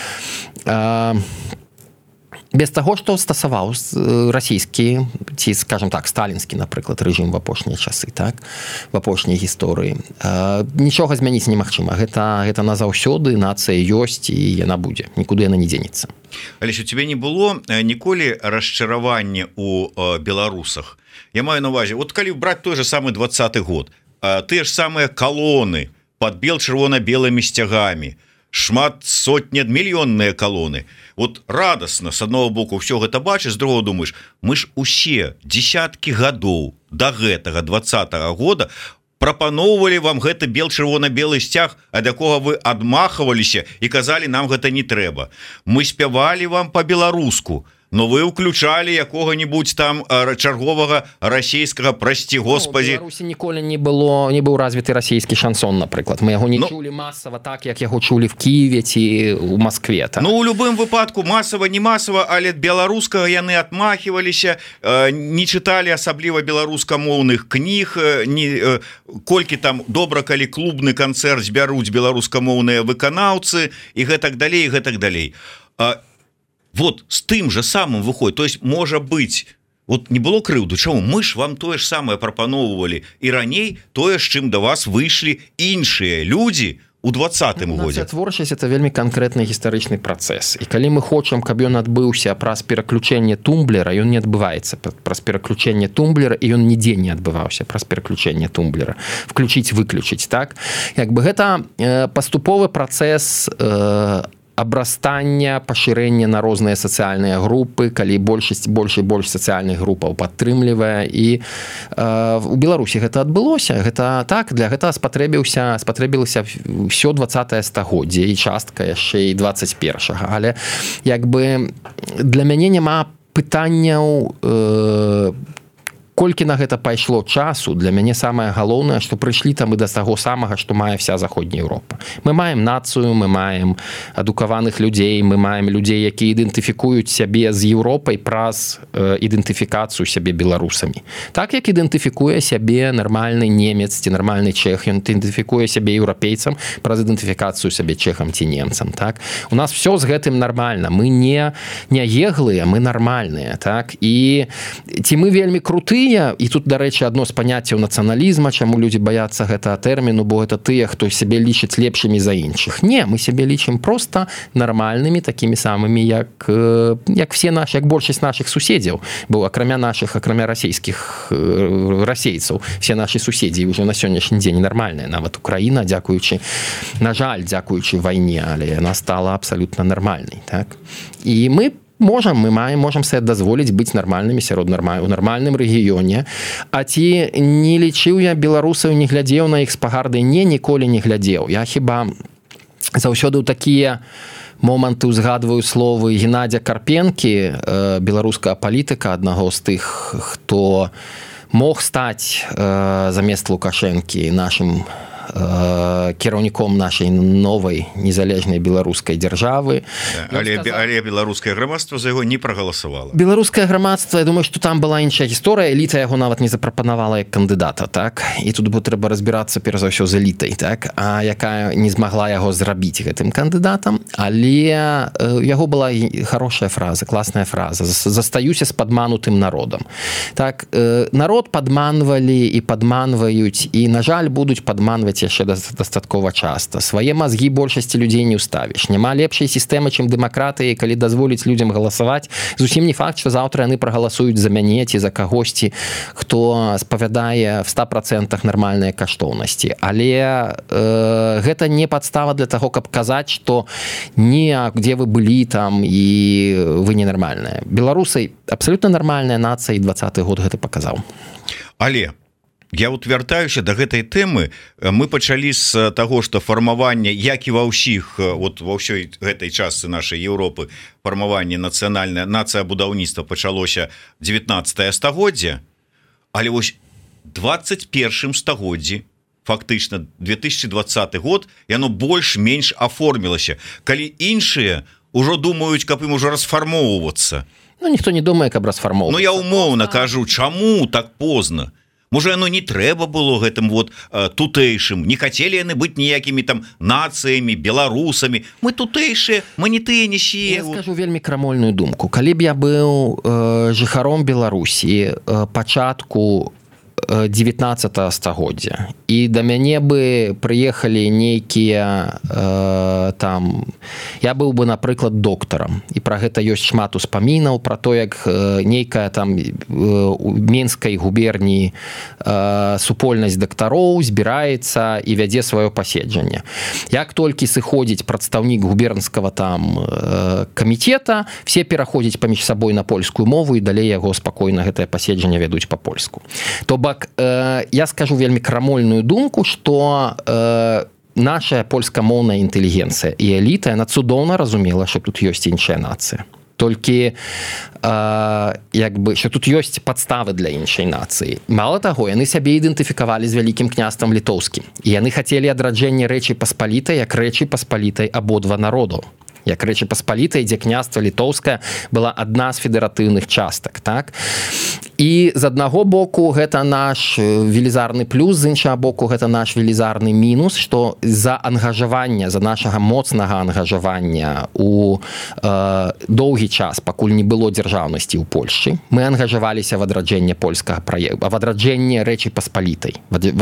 без таго, што стасаваў расійскі, ці, скажем так, сталінскі, напрыклад, рэжым в апошнія часы, так, в апошняй гісторыі. Нічога змяніць немагчыма. Гэта, гэта назаўсёды, нацыя ёсць, і яна будзе. Нікуды яна не дзенецца. Але ж у тебе не было ніколі расчаравання у беларусах? Я маю на увазе, вот калі браць той же самы двадцаты год, тыя ж самыя калоны пад бел-чырвона-белымі сцягамі, шмат сотні, мільённыя калоны. Вот радасна, с аднаго боку, ўсё гэта бачыш, з другого думаеш, мы ж усе дзесяткі гадоў да гэтага двадцатага года прапаноўвалі вам гэты бел-чырвона-белы сцяг, ад якога вы адмахваліся і казалі, нам гэта не трэба. Мы спявалі вам па-беларуску, но вы ўключалі якога-нибудь там чарговага расійскага, прасці господі. У Беларусі ніколі не было, не быў развіты расійскі шансон, напрыклад. Мы яго не ну, чулі масава так, як яго чулі в Киеве ці ў Москве. Так? Ну, у любым выпадку, масава, не масава, але ад беларускага яны адмахиваліся, не чыталі асабліва беларускамоўных кніг, не, колькі там добра, калі клубны канцэрт збяруць беларускамоўныя выканаўцы і гэтак далей, і гэтак далей. Вот с тым же самым выходит, то есть можа быть, вот не было крыўду, чаму мы ж вам тое ж самае прапаноўвалі і раней, тое ж чым да вас выйшлі іншыя людзі у двадцатым годзе. Нацыятворчасць — это вельмі канкрэтны гістарычны працэс, і калі мы хочам, каб ён адбыўся праз пераключэнне тумблера, ён не адбываецца праз пераключэнне тумблера, і ён нідзе не адбываўся праз пераключэнне тумблера, включіць, выключыць, так, як бы гэта э, паступовы працэс э, абрастання, пашырэння на розныя сацыяльныя групы, калі большасць, больш і больш сацыяльных групаў падтрымлівае, і э, у Беларусі гэта адбылося. Гэта так, для гэтага спатрэбіўся, спатрэбілася ўсё двадцатае стагоддзе і частка яшчэ і двадцать першага. Але як бы для мяне няма пытанняў, э, колькі на гэта пайшло часу. Для мяне самае галоўнае, што прыйшлі там і да таго самага, што мае вся заходняя Еўропа. Мы маем нацыю, мы маем адукаваных людзей, мы маем людзей, якія ідэнтыфікуюць сябе з Еўропай праз э, ідэнтыфікацыю сябе беларусамі. Так, як ідэнтыфікуе сябе нармальны немец ці нармальны чэх, ён ідэнтыфікуе сябе еўрапейцам праз ідэнтыфікацыю сябе чэхам ці немцам. Так? У нас все з гэтым нармальна. Мы не, не еглыя, мы нармальныя. Так? І ці мы вельмі крутыя, тыя, і тут, дарэчы, адно з паняццяў нацыяналізма, чаму людзі баяцца гэтага тэрміну, бо гэта тыя, хто сябе лічыць лепшымі за іншых. Не, мы сябе лічым проста нармальнымі, такімі самымі, як, як все наши, як большасць наших суседзяў, бо акрамя наших, акрамя расійскіх расейцаў, все наши суседзі ўжо на сённяшні дзень нармальныя. Нават Украіна, дзякуючы, на жаль, дзякуючы вайне, але яна стала абсалютна нармальнай. Так? І мы можам, мы маем, можам себе дазволіць быць нармальнымі сярод нармаль, у нармальным рэгіёне. А ці не лічыў я беларусаў, не глядзеў на іх з пагарды? Не, ніколі не глядзеў. Я хіба заўсёды ў такія моманты узгадваю словы Геннадзя Карпенкі, беларускага палітыка, аднаго з тых, хто мог стаць замест Лукашэнкі нашым кіраўніком нашай новай незалежнай беларускай дзяржавы. Але, але беларускае грамадства за яго не прагаласавала. Беларускае грамадства, я думаю, што там была іншая гісторыя, эліта яго нават не запрапанавала як кандыдата, так? І тут бы трэба разбірацца перш за ўсё з элітай, так? А якая не змагла яго зрабіць гэтым кандыдатам, але у яго была хорошая фраза, класная фраза: застаюся з падманутым народам. Так, народ падманвалі і падманваюць, і, на жаль, будуць падманваць яшчэ дастаткова часта. Свае мазгі большасці людзей не ўставіш. Няма лепшай сістэмы, чым дэмакратыі, калі дазволіць людзям галасаваць. Зусім не факт, што заўтра яны прагаласуюць за мяне ці за кагосьці, хто спавядае в ста процентах нармальныя каштоўнасці. Але э, гэта не падстава для таго, каб казаць, што не, где вы былі там і вы ненармальныя. Беларусы абсалютна нармальная нацыя, і двадцаты год гэта паказаў. Але я утвяртаюся да гэтай тэмы. Мы пачалі з таго, што фармаванне, як і ва ўсіх, вот ва ўсёй гэтай частцы нашай Еўропы, фармаванне нацыянальнае, нацыябудаўніцтва пачалося дзевятнаццатае стагоддзе, але вось двадцать першым стагоддзі, фактычна две тысячи двадцаты год, яно больш-менш аформілася, калі іншыя ўжо думаюць, каб ім ужо расфармоўвацца. Ну, ніхто не думае, каб расфармоўвацца. Ну, я умоўна кажу, чаму так позна? Можа, яно не трэба было гэтым вот тутэйшым, не хацелі яны быць ніякімі там нацыямі, беларусамі. Мы тутэйшыя, мы не тыя, не сія. Я скажу вельмі крамольную думку. Калі б я быў э, жыхаром Беларусі э, пачатку дзевятнаццатага стагоддзя, і да мяне бы прыехалі нейкія э, там, я быў бы, напрыклад, доктарам, і пра гэта ёсць шмат успамінаў пра то, як э, нейкая там э, у Менскай губерніі э, супольнасць дактароў збіраецца і вядзе сваё паседжанне. Як толькі сыходзіць прадстаўнік губернскага там э, камітета, все пераходзяць паміж сабой на польскую мову, і далей яго спакойна гэтае паседжанне вядуць па-польску. То бок, я скажу вельмі крамольную думку, што э, наша польскамоўная інтэлігенцыя і эліта, яна цудоўна разумела, што тут ёсць іншая нацыя. Толькі э, як бы, што тут ёсць падставы для іншай нацыі. Мала таго, яны сябе ідэнтыфікавалі з вялікім княствам літоўскім. І яны хацелі адраджэння Рэчы Паспалітай як Рэчы Паспалітай абодва народаў. Як Рэчы Паспалітай, дзе княства літоўскае была адна з федэратыўных частак, так? І з аднаго боку гэта наш велізарны плюс, з іншага боку гэта наш велізарны мінус, што за ангажавання, за нашага моцнага ангажавання у э, доўгі час, пакуль не было дзяржаўнасці ў Польшчы, мы ангажаваліся в адраджэнне польскага праекта, в адраджэнне Рэчы Паспалітай.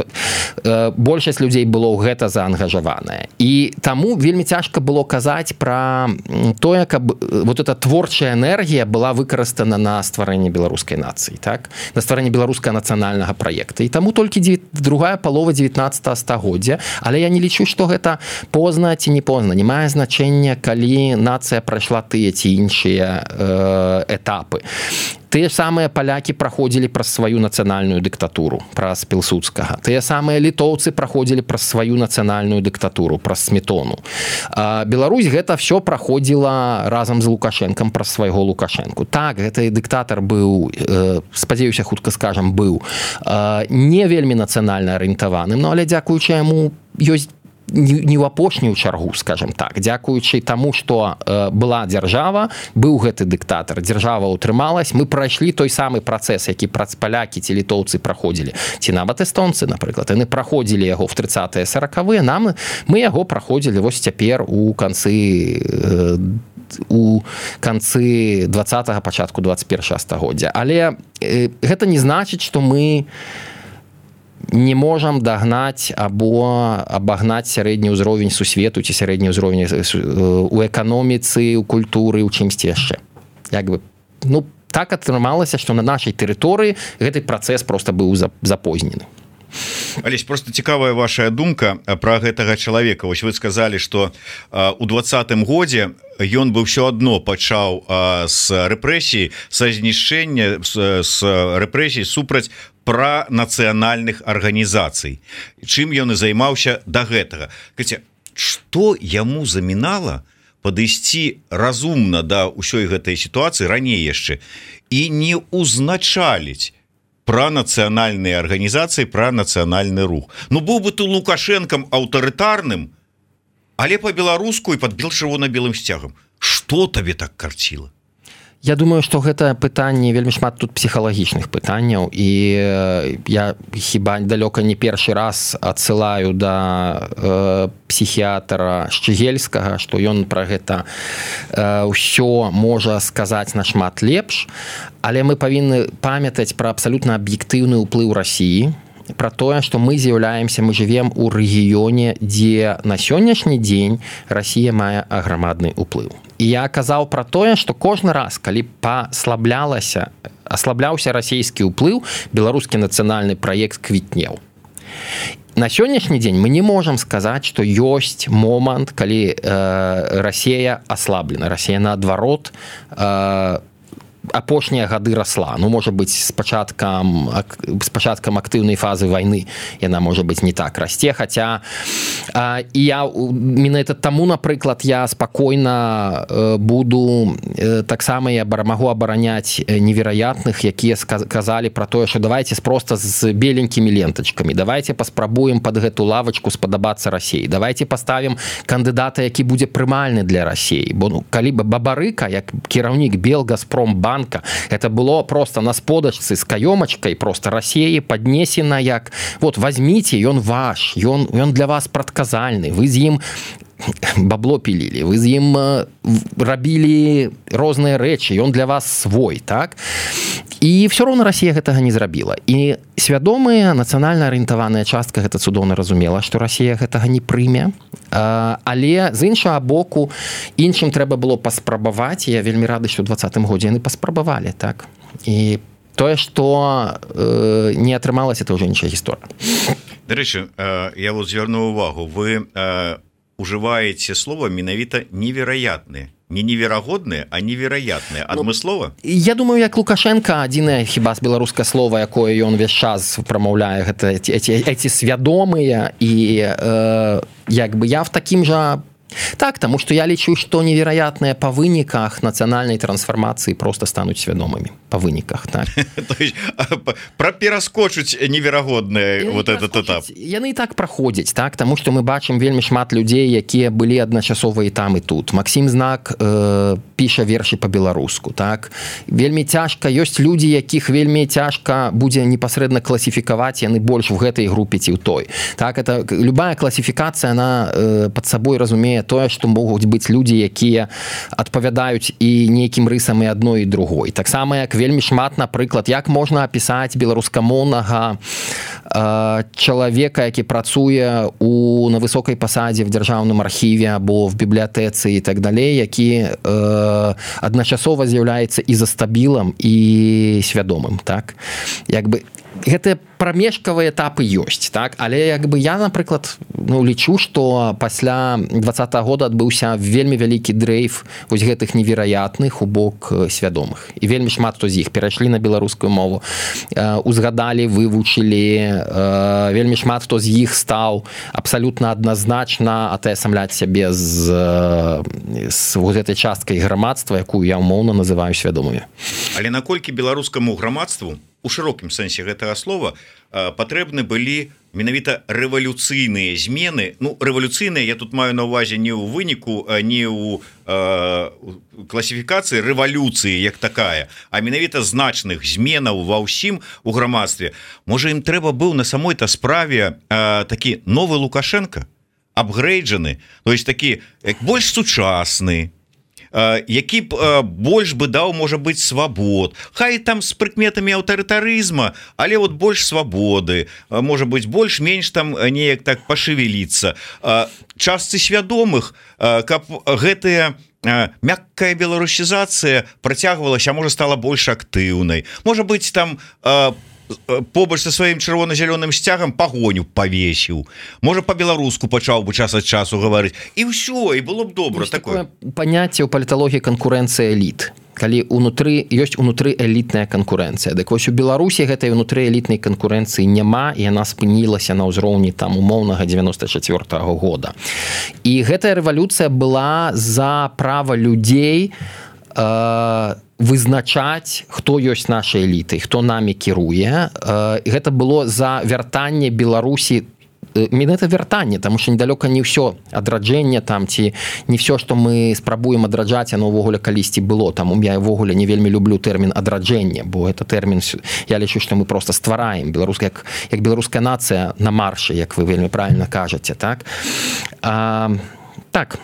Э, большасць людзей было ў гэта заангажаваная. І таму вельмі цяжка было казаць пра тое, каб вот эта творчая энергія была выкарыстана на стварэнне беларускай нацыі, так? На стварэнне беларускага нацыянальнага праекта. І таму толькі другая палова дзевятнаццатага стагоддзя, але я не лічу, што гэта позна ці не позна. Не мае значэння, калі нацыя прайшла тыя ці іншыя э, этапы. Тыя самыя палякі праходзілі праз сваю нацыянальную дыктатуру, праз Пілсудскага. Тыя самыя літоўцы праходзілі праз сваю нацыянальную дыктатуру, праз Сметону. А Беларусь гэта все праходзіла разам з Лукашэнкам праз свайго Лукашэнку. Так, гэты дыктатар быў, э, спадзяюся, хутка скажам, быў э, не вельмі нацыянальна арыентаваным, но але дзякуючы яму ёсць не ў апошнюю чаргу, скажем так, дзякуючы таму, што была дзяржава, быў гэты дыктатар, дзяржава ўтрымалась, мы прайшлі той самы працэс, які палякі ці літоўцы праходзілі, ці нават эстонцы, напрыклад, яны праходзілі яго в тридцатыя сорокавыя, нам мы яго праходзілі вось цяпер у канцы у канцы двадцатага, пачатку двадцать першага стагоддзя. Але гэта не значыць, што мы не можам дагнаць або абагнаць сярэдні ўзровень сусвету ці сярэдні ўзровень у эканоміцы, у культуры, у чымсьці яшчэ. Як бы, ну, так атрымалася, што на нашай тэрыторыі гэты працэс проста быў запознены. Алесь, просто цікавая ваша думка пра гэтага чалавека. Вось вы сказалі, што у двадцатым годзе ён бы ўсё адно пачаў з рэпрэсій, са знішчэння, з рэпрэсій супраць пранацыянальных арганізацый. Чым ён і займаўся да гэтага. Каця, што яму замінала падысці разумна да ўсёй гэтай сітуацыі раней яшчэ і не ўзначаліць пра нацыянальныя арганізацыі, пра нацыянальны рух. Ну, быў бы ты Лукашэнкам аўтарытарным, але па-беларуску і пад чырвона-белым сцягам. Што табе так карціла? Я думаю, што гэта пытанне, вельмі шмат тут псіхалагічных пытанняў, і я хіба далёка не першы раз адсылаю да э, псіхіатра Шчыгельскага, што ён пра гэта э, ўсё можа сказаць нашмат лепш, але мы павінны памятаць пра абсалютна аб'ектыўны ўплыў Расіі, про тое, што мы з'яўляемся, мы жывем у рэгіёне, дзе на сённяшні дзень Расія мае аграмадны ўплыў. І я казаў пра тое, што кожны раз, калі паслаблялася, аслабляўся расійскі ўплыў, беларускі нацыянальны праект квітнеў. На сённяшні дзень мы не можам сказаць, што ёсць момант, калі э, Расія аслаблена. Расія, наадварот, э, апошнія гады расла. Ну, можа быць, з пачаткам, з пачаткам актыўнай фазы вайны яна, можа быць, не так расце, хаця а, і я менавіта таму, напрыклад, я спакойна э, буду э, таксама я магу абараняць невераятных, якія казалі пра тое, што давайте проста з беленькімі лентачкамі, давайте паспрабуем пад гэту лавачку спадабацца Расіі, давайте паставім кандыдата, які будзе прымальны для Расіі, бо ну, калі бы Бабарыка, як кіраўнік Белгазпромбанка, это было просто на сподачцы з каёмачкай просто Расіі паднесена як вот возьмите, ён ваш, ён, ён для вас прадказальны, вы з ім бабло пілілі, вы з ім рабілі розныя рэчы, ён для вас свой, так? І все роўна Расія гэтага не зрабіла. І свядомая нацыянальна арыентаваная частка гэта цудоўна разумела, што Расія гэтага не прыме. Але з іншага боку іншым трэба было паспрабаваць, я вельмі рады, што ў двадцатым годзе яны паспрабавалі, так? І тое, што э, не атрымалася, это ўжо іншая гісторыя. Дарэчы, э, я вот звярну увагу, вы э, ужываеце слова менавіта невероятныя. Не неверагодныя, а невероятныя. Адмыслова? Ну, я думаю, як Лукашенко, адзінае хіба з беларускае слова, якое ён весь час прамаўляе, гэта эти, эти свядомыя, і э, як бы я в такім жа... Так, таму што я лічу, што невероятныя па выніках нацыянальнай трансфармацыі проста стануць свядомымі па выніках, так. Пра пераскочыць неверагодныя вот этот этап. Яны і так праходзяць, так, таму што мы бачым вельмі шмат людзей, якія былі адначасова і там і тут. Максім Знак э, піша вершы па-беларуску, так. Вельмі цяжка, ёсць людзі, якіх вельмі цяжка будзе непасрэдна класіфікаваць, яны больш в гэтай групе ці ў той. Так, это любая класіфікацыя, она э, пад сабой разумее тое, што могуць быць людзі, якія адпавядаюць і нейкім рысам і адной і другой. Таксама як вельмі шмат, напрыклад, як можна апісаць беларускамоўнага э, чалавека, які працуе у, на высокай пасадзе в дзяржаўным архіве або в бібліятэцы і так далей, які э, адначасова з'яўляецца і застабілам, і свядомым, так? Як бы гэтыя прамежкавыя этапы ёсць, так? Але як бы я, напрыклад, ну, лічу, што пасля двадцатага года адбыўся вельмі вялікі дрейф вось гэтых невераятных у бок свядомых. І вельмі шмат хто з іх перайшлі на беларускую мову, узгадалі, вывучылі, вельмі шмат хто з іх стаў абсалютна адназначна атаясамляць сябе з, з вот гэтай часткай грамадства, якую я умоўна называю свядомымі. Але наколькі беларускаму грамадству у шырокім сэнсе гэтага слова патрэбны былі менавіта рэвалюцыйныя змены. Ну рэвалюцыйныя я тут маю на ўвазе не ў выніку, не ў э, класіфікацыі рэвалюцыі як такая, а менавіта значных зменаў ва ўсім у грамадстве. Можа ім трэба быў на самой-то справе э, такі новы Лукашенко, апгрейджаны, то есть такі як больш сучасны, які б больш бы даў, можа быць, свабод, хай там з прыкметамі аўтарытарызма, але вот больш свабоды, можа быць, больш-менш там неяк так пашевеліцца. Частцы свядомых, каб гэтыя мяккая беларусізацыя працягвалася, можа стала больш актыўнай, можа быць там побач са сваім чырвона-зялёным сцягам пагоню павесіў, можа па-беларуску пачаў бы час ад часу гаварыць, і ўсё, і было б добра. Такое паняцце ў паліталогіі канкурэнцыя эліт, калі унутры ёсць унутры элітная канкурэнцыя. Дык вось у Беларусі гэтай унутры элітнай канкурэнцыі няма, і яна спынілася на ўзроўні там умоўнага дзевяноста чацвёртага года. І гэтая рэвалюцыя была за права людзей э, вызначаць, хто ёсць нашай элітай, хто намі кіруе. Гэта было за вяртанне Беларусі, менавіта вяртанне, таму што недалёка не ўсё адраджэнне там, ці не ўсё, што мы спрабуем адраджаць, яно ўвогуле калісьці было. Таму я ўвогуле не вельмі люблю тэрмін адраджэнне, бо гэта тэрмін, я лічу, што мы просто ствараем беларуская, як, як беларуская нацыя на маршы, як вы вельмі правільна кажаце, так? А, так.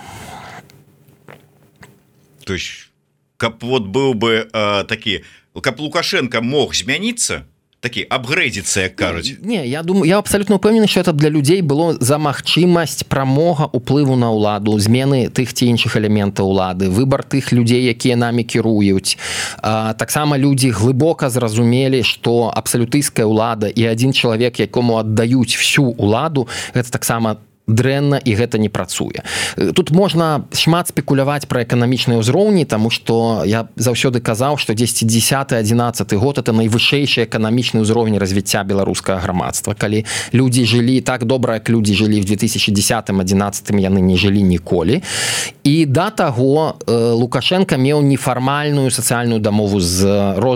То есть каб вот быў бы э, такі, каб Лукашенко мог змяніцца, такі апгрэдзіцца, як кажуць. Не, я думаю, я абсалютна ўпэўнены, што это для людзей было за магчымасць прамога ўплыву на ўладу, змены тых ці іншых элементаў улады, выбар тых людзей, якія намі кіруюць. А, таксама людзі глыбока зразумелі, што абсалютысцкая ўлада і адзін чалавек, якому аддаюць всю ўладу, гэта таксама дрэнна, і гэта не працуе. Тут можна шмат спекуляваць пра эканамічныя ўзроўні, таму што я заўсёды казаў, што дзесьці дзесяты адзінаццаты год это найвышэйшы эканамічны ўзровень развіцця беларускага грамадства. Калі людзі жылі так добра, як людзі жылі в две тысячи десятым адзінаццатым, яны не жылі ніколі. І да таго Лукашенко меў нефармальную сацыяльную дамову з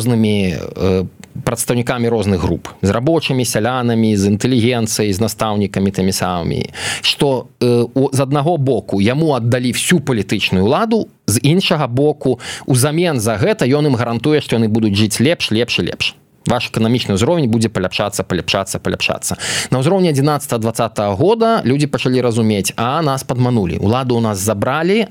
рознымі прадстаўнікамі розных груп, з рабочымі, сялянамі, з інтэлігенцыяй, з настаўнікамі тымі самымі, што э, з аднаго боку яму аддалі всю палітычную ўладу, з іншага боку узамен за гэта ён ім гарантуе, што яны будуць жыць лепш, лепш і лепш. Ваш эканамічны ўзровень будзе паляпшацца, паляпшацца, паляпшацца. На ўзроўні адзінаццатага-дваццатага года людзі пачалі разумець, а нас падманулі, уладу у нас забралі,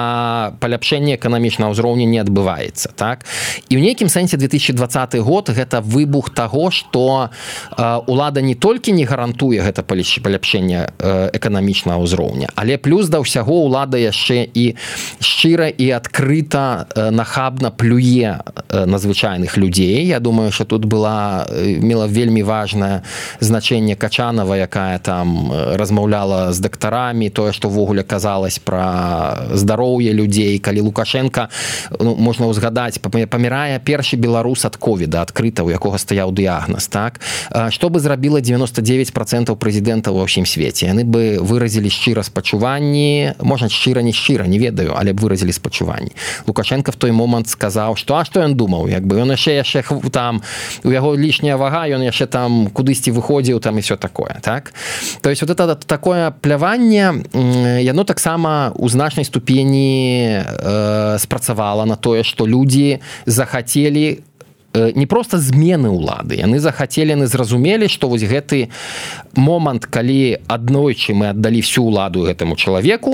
а паляпшэнне эканамічнага ўзроўня не адбываецца, так? І ў нейкім сэнсе две тысячи двадцаты год гэта выбух таго, што э, улада не толькі не гарантуе гэта паляпшэнне э, эканамічнага ўзроўня, але плюс да ўсяго улада яшчэ і шчыра і адкрыта э, нахабна плюе э, на звычайных людзей. Я думаю, што тут была, мела вельмі важнае значэнне Качанова, якая там размаўляла з дактарамі, тое, што ўвогуле казалось пра здароўе людзей. Калі Лукашенко, ну, можна ўзгадаць, памірае першы беларус ад ковіда, адкрыта, у якога стаяў дыягназ, так? Што бы зрабіла девяносто девять процентов прэзідэнтаў ва ўсім свеце? Яны бы выразілі шчыра спачуванні, можна шчыра, не шчыра, не ведаю, але б выразілі спачуванні. Лукашенко в той момант сказаў, што а што ён думаў? Як бы ён яшчэ яшчэ там у яго лішняя вага, ён яшчэ там кудысьці выходзіў там і все такое, так? То есть вот это такое пляванне, яно таксама у значнай ступені э, спрацавала на тое, што людзі захацелі э, не проста змены ўлады, яны захацелі, яны зразумелі, што вось гэты момант, калі аднойчы мы аддалі всю ўладу гэтаму чалавеку,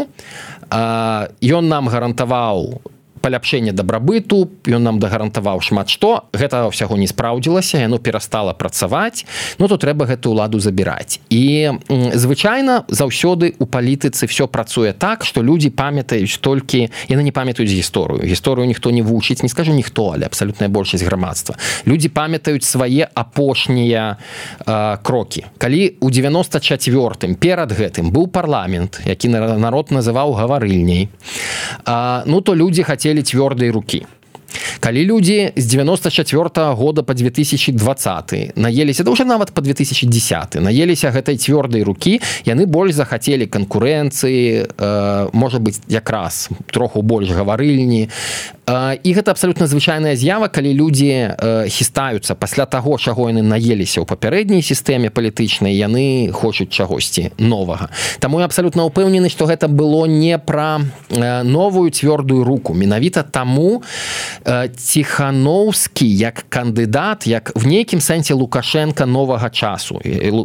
э, ён нам гарантаваў паляпшэнне дабрабыту, ён нам дагарантаваў шмат што, гэта ўсяго не спраўдзілася, яно перастала працаваць, ну то трэба гэту ўладу забіраць. І звычайна заўсёды у палітыцы все працуе так, што людзі памятаюць толькі, яны не памятаюць гісторыю. Гісторыю ніхто не вучыць, не скажу ніхто, але абсалютная большасць грамадства. Людзі памятаюць свае апошнія э, крокі. Калі у девяносто четвёртым перад гэтым быў парламент, які народ называў гаварыльняй, э, ну то людзі хацелі цвёрдай рукі. калі людзі з девяносто четвёртого года по две тысячи двадцатый наеліся, да уже нават по две тысячи десятый наеліся гэтай цвёрдай рукі, яны больш захацелі канкурэнцыі, э, можа быць якраз троху больш гаварыльні, э, і гэта абсалютна звычайная з'ява, калі людзі э, хістаюцца пасля таго, чаго яны наеліся ў папярэдняй сістэме палітычнай, яны хочуць чагосьці новага. Таму я абсалютна ўпэўнены, што гэта было не пра э, новую цвёрдую руку. Менавіта таму э, Ціхановскі як кандыдат, як в нейкім сэнсе Лукашенко новага часу.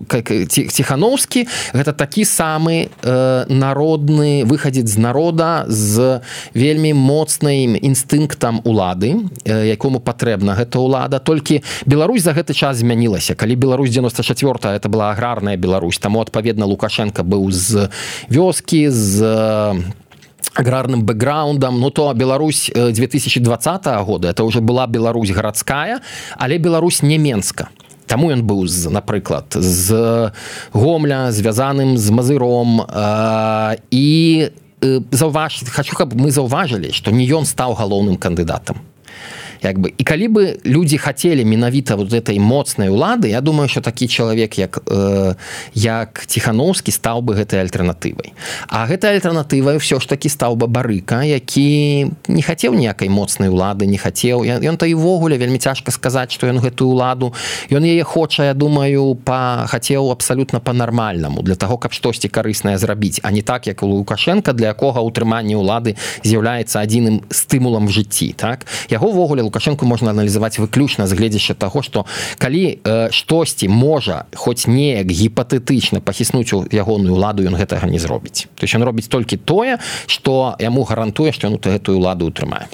Ціхановскі гэта такі самы э, народны выхадзец з народа з вельмі моцным інстынктам улады, э, якому патрэбна гэта ўлада. Толькі Беларусь за гэты час змянілася. Калі Беларусь девяносто четвёртого это была аграрная Беларусь, таму адпаведна Лукашенко быў з вёскі, з аграрным бэкграундам, ну то Беларусь две тысячи двадцатого года это уже была Беларусь гарадская, але Беларусь не Менска. Таму ён быў, напрыклад, з Гомля, звязаным з Мазыром, э, і э, заўваж... хочу, каб мы заўважылі, што не ён стаў галоўным кандыдатам. Як бы, і калі бы людзі хацелі менавіта вот этой моцнай улады, я думаю, що такі чалавек як, э, як Ціхановскі стаў бы гэтай альтэрнатывай. А гэтай альтэрнатывай ўсё ж такі стаў бы Барыка, які не хацеў ніякай моцнай улады, не хацеў. Ён то і ввогуле вельмі цяжка сказаць, што ён гэтую уладу, ён яе хоча, я думаю, па, хацеў абсалютна па-нармальнаму, для таго, каб штосьці карыснае зрабіць, а не так, як у Лукашенка, для якога ўтрыманне улады з'яўляецца адзіным стымулам в жыцці. Так? Яго ввогуле Лукашенко можна аналізаваць выключна з гледзяча таго, што калі э, штосьці можа хоць неяк гіпатэтычна пахіснуць у ягоную ўладу, ён гэтага не зробіць. То есть ён робіць толькі тое, што яму гарантуе, што ён гэтую ўладу ўтрымае.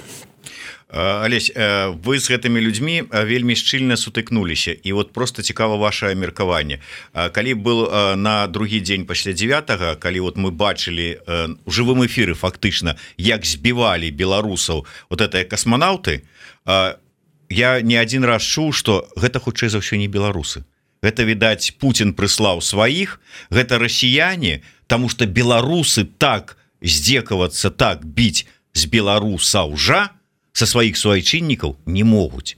Алесь, вы з гэтымі людзьмі вельмі шчыльна сутыкнуліся, і вот просто цікава ваше меркаванне. Калі был на другі дзень пасля дзевятага, калі вот мы бачылі у жывым эфіры фактычна, як збівалі беларусаў вот гэтыя касманаўты, я не адзін раз чуў, што гэта хутчэй за ўсё не беларусы. Гэта, відаць, Путін прыслаў сваіх, гэта расіяне, таму што беларусы так здзекавацца, так біць з беларусаў жа са сваіх суайчыннікаў не могуць.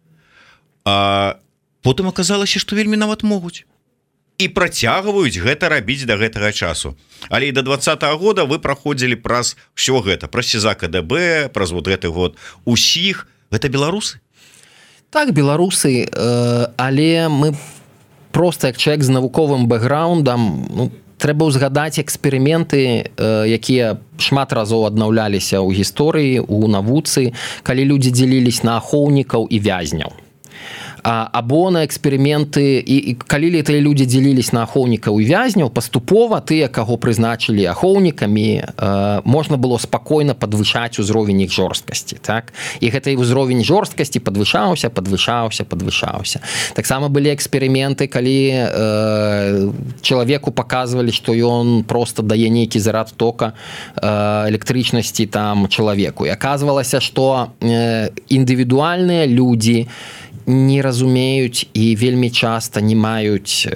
А потым аказалася, што вельмі нават могуць. І працягваюць гэта рабіць да гэтага часу. Але і да двадцатого года вы праходзілі праз ўсё гэта, праз СІЗА КДБ, праз вот гэты год усіх. Гэта беларусы? Так, беларусы, э, але мы просто як чалавек з навуковым бэкграундам, ну, трэба ўзгадаць эксперыменты, э, якія шмат разоў аднаўляліся ў гісторыі, у навуцы, калі людзі дзелілись на ахоўнікаў і вязняў. А, або на эксперыменты, і, і калі гэтыя людзі дзелілись на ахоўнікаў і вязняў, паступова тыя, каго прызначылі ахоўнікамі, э, можна было спакойна падвышаць узровень іх жорсткасці. Так? І гэты ўзровень жорсткасці падвышаўся, падвышаўся, падвышаўся. Таксама былі эксперыменты, калі э, чалавеку паказвалі, што ён проста дае нейкі зарад тока э, электрычнасці там чалавеку. І аказвалася, што э, індывідуальныя людзі не разумеюць і вельмі часта не маюць э,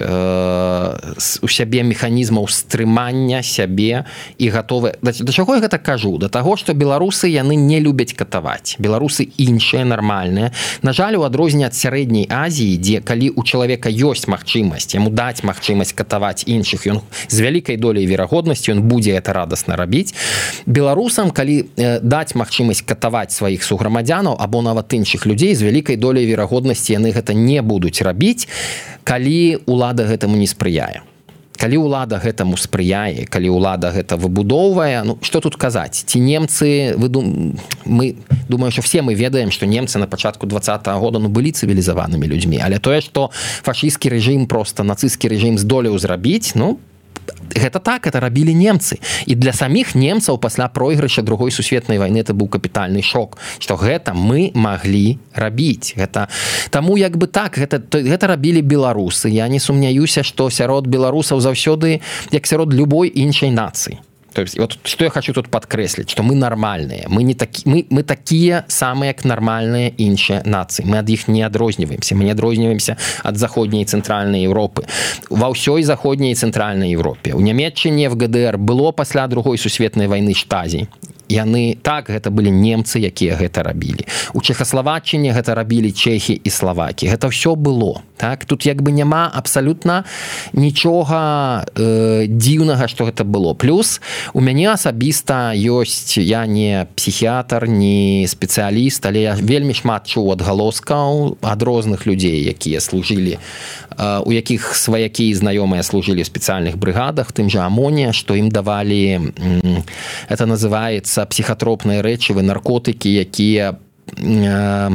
у сябе механізмаў стрымання сябе і гатовы. Да, да чаго я гэта кажу? Да таго, што беларусы яны не любяць катаваць. Беларусы іншыя, нармальныя. На жаль, у адрозненне ад сярэдняй Азіі, дзе калі у чалавека ёсць магчымасць, яму даць магчымасць катаваць іншых, ён з вялікай доляй верагоднасці, ён будзе гэта радасна рабіць. Беларусам, калі э, даць магчымасць катаваць сваіх суграмадзянаў або нават іншых людзей, з вялікай доляй верагоднасці яны гэта не будуць рабіць, калі ўлада гэтаму не спрыяе. Калі ўлада гэтаму спрыяе, калі ўлада гэта выбудоўвае, ну што тут казаць? Ці немцы, вы дум... мы думаю, што все мы ведаем, што немцы на пачатку двадцатого года ну былі цывілізаванымі людзьмі, але тое, што фашысцкі рэжым, проста нацысцкі рэжым здолеў зрабіць, ну гэта так, это рабілі немцы. І для саміх немцаў пасля пройгрыша другой сусветнай вайны это быў капітальны шок, што гэта мы маглі рабіць. Гэта... Таму як бы так, гэта, гэта рабілі беларусы. Я не сумняюся, што сярод беларусаў заўсёды, як сярод любой іншай нацыі. То есть, вот что я хочу тут подкреслить, что мы нормальные, мы, не таки, мы, мы такие самые, как нормальные іншие нации, мы от них не отрозниваемся, мы не отрозниваемся от Заходней и Центральной Европы. Во всей Заходней и Центральной Европе. У Нямецчине в ГДР было после другой сусветной войны штази. яны так гэта былі немцы, якія гэта рабілі. У Чехаславаччыне гэта рабілі чэхі і славакі. Гэта ўсё было. Так? Тут як бы няма абсалютна нічога э, дзіўнага, што гэта было. Плюс у мяне асабіста ёсць, я не псіхіятр, не спецыяліст, але я вельмі шмат чуў адгалоскаў ад розных людзей, якія служылі, э, у якіх сваякі і знаёмыя служылі ў спецыяльных брыгадах, тым жа АМОНе, што ім давалі, э, это называецца псіхатропныя рэчывы, наркотыкі, якія э,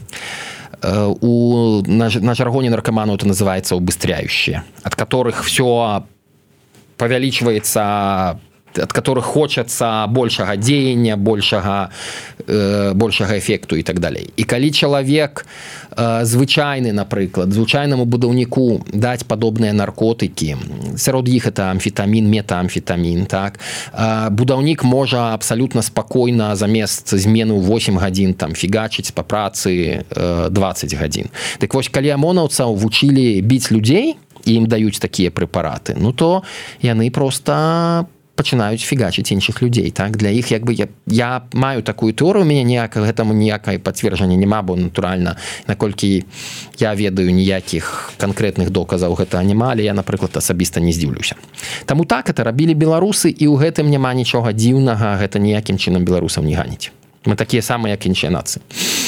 у, на, на жаргоне наркоману это называется убыстряющие, от которых все повялічивается, от которых хочется большага дзеяння, большага, э, большага эффекту и так далее. И калі чалавек э, звычайны, напрыклад, звычайнаму будаўніку даць падобныя наркотыкі, сярод іх это амфетамін, метаамфетамін, так, э, будаўнік можа абсалютна спакойна замест змены ў восемь гадзін там фігачыць па працы э, двадцать гадзін. Так вось, калі амонаўцаў вучылі біць людзей, і ім даюць такія прэпараты, ну то яны проста пачынаюць фігачыць іншых людзей, так, для іх як бы я, я маю такую тэорыю, у мяне ніякага гэтаму ніякай пацверджання няма, бо натуральна, наколькі я ведаю, ніякіх канкрэтных доказаў гэта няма, але я, напрыклад, асабіста не здзіўлюся. Таму так, это рабілі беларусы, і ў гэтым няма нічога дзіўнага, гэта ніякім чынам беларусаў не ганіць. Мы такія самыя, як іншыя нацыі.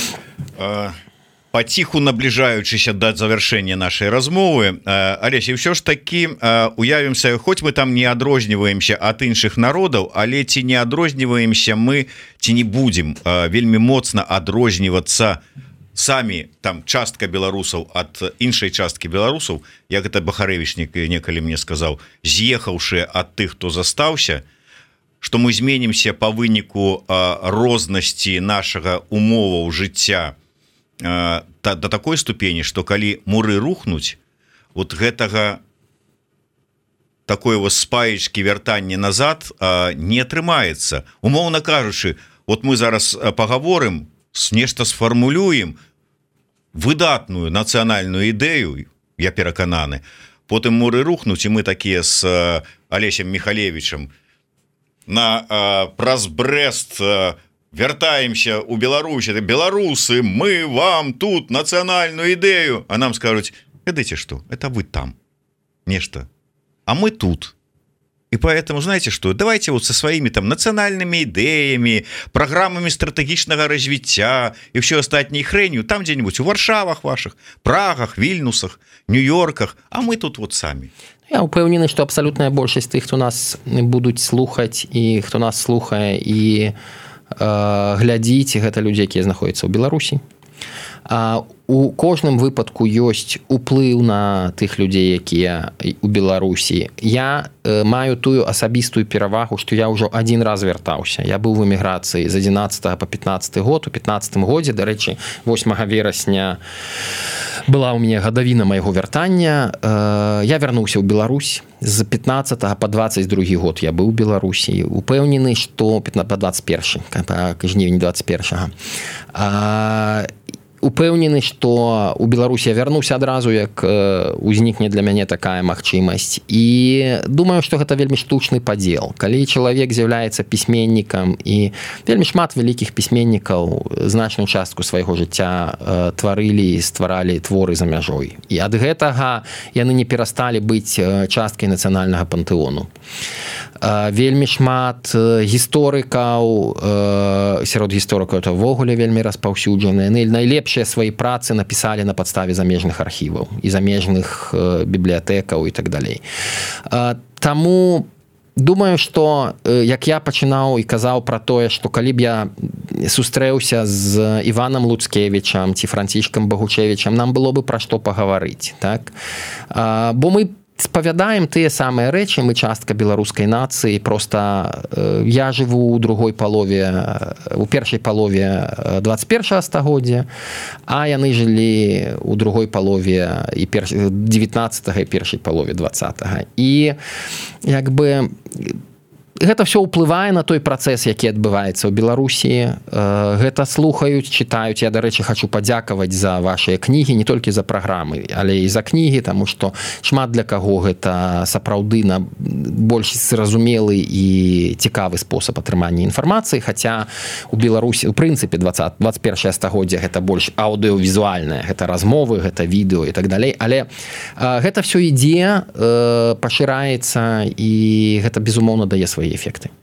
Паціху набліжаючыся да завяршэння нашай размовы, Алесь, ўсё ж такі уявімся, хоць мы там не адрозніваемся ад іншых народаў, але ці не адрозніваемся мы, ці не будзем вельмі моцна адрознівацца самі там частка беларусаў ад іншай часткі беларусаў, як гэта Бахарэвічнік некалі мне сказаў, з'ехаўшы ад тых, хто застаўся, што мы зменімся па выніку рознасці нашага умоваў жыцця да такой ступені, што калі муры рухнуць, вот гэтага такой вот спаечкі вяртання назад не атрымаецца. Умоўна кажучы, вот мы зараз пагаворым, нешта сфармулюем выдатную нацыянальную ідэю, я перакананы, потым муры рухнуць, і мы такія з Алесем Михалевичем на праз Брэст вяртаемся у Беларусі, беларусы, мы вам тут нацыянальную ідэю, а нам скажуць, ведаеце што, это вы там, нешта, а мы тут. И поэтому, знаете что, давайте вот со своими там национальными идеями, программами стратегичного развития и все остальной хренью, там где-нибудь в Варшавах ваших, Прагах, Вильнюсах, Нью-Йорках, а мы тут вот сами. Я упэўнены, што абсалютная большасць тых, хто нас будуць слухаць і хто нас слухае і глядзіць, гэта людзі, якія знаходзяцца ў Беларусі. У кожным выпадку ёсць уплыў на тых людзей, якія у Беларусі. Я маю тую асабістую перавагу, што я ўжо адзін раз вяртаўся. Я быў в эміграцыі з адзінаццатага па пятнаццаты год. У пятнаццатым годзе, дарэчы, восьмага верасня была ў мяне гадавіна майго вяртання. Я вярнуўся ў Беларусь. З пятнаццатага па дваццаць другі год я быў у Беларусі. Упэўнены, што па дваццаць першы, па жнівень дваццаць першага. Упэўнены, што у Беларусі я вярнуўся адразу, як узнікне для мяне такая магчымасць. І думаю, што гэта вельмі штучны падзел. Калі чалавек з'яўляецца пісьменнікам, і вельмі шмат вялікіх пісьменнікаў значную частку свайго жыцця тварылі і стваралі творы за мяжой. І ад гэтага яны не перасталі быць часткай нацыянальнага пантэону. Вельмі шмат гісторыкаў, сярод гісторыкаў это ўвогуле вельмі распаўсюджаны. Яны найлепшыя свае працы напісалі на падставе замежных архіваў і замежных бібліятэкаў і так далей. Таму думаю, што як я пачынаў і казаў пра тое, што калі б я сустрэўся з Іванам Луцкевічам ці Францішкам Багучевічам, нам было бы пра што пагаварыць, так? Бо мы спавядаем тыя самыя рэчы, мы частка беларускай нацыі, проста э, я жыву ў другой палове, у першай палове дваццаць першага стагоддзя, а яны жылі ў другой палове і перш... дзевятнаццатага і першай палове дваццатага. І як бы гэта все ўплывае на той працэс, які адбываецца ў Беларусі. Гэта слухаюць, чытаюць. Я, дарэчы, хочу падзякаваць за вашыя кнігі, не толькі за праграмы, але і за кнігі, таму што шмат для каго гэта сапраўды на больш зразумелы і цікавы спосаб атрымання інфармацыі, хаця у Беларусі, у прынцыпе, двадцать двадцать першае стагоддзя гэта больш аўдыёвізуальнае, гэта размовы, гэта відэо і так далей, але гэта все ідзе, пашыраецца, і гэта, безумоўна, дае свае эфекты.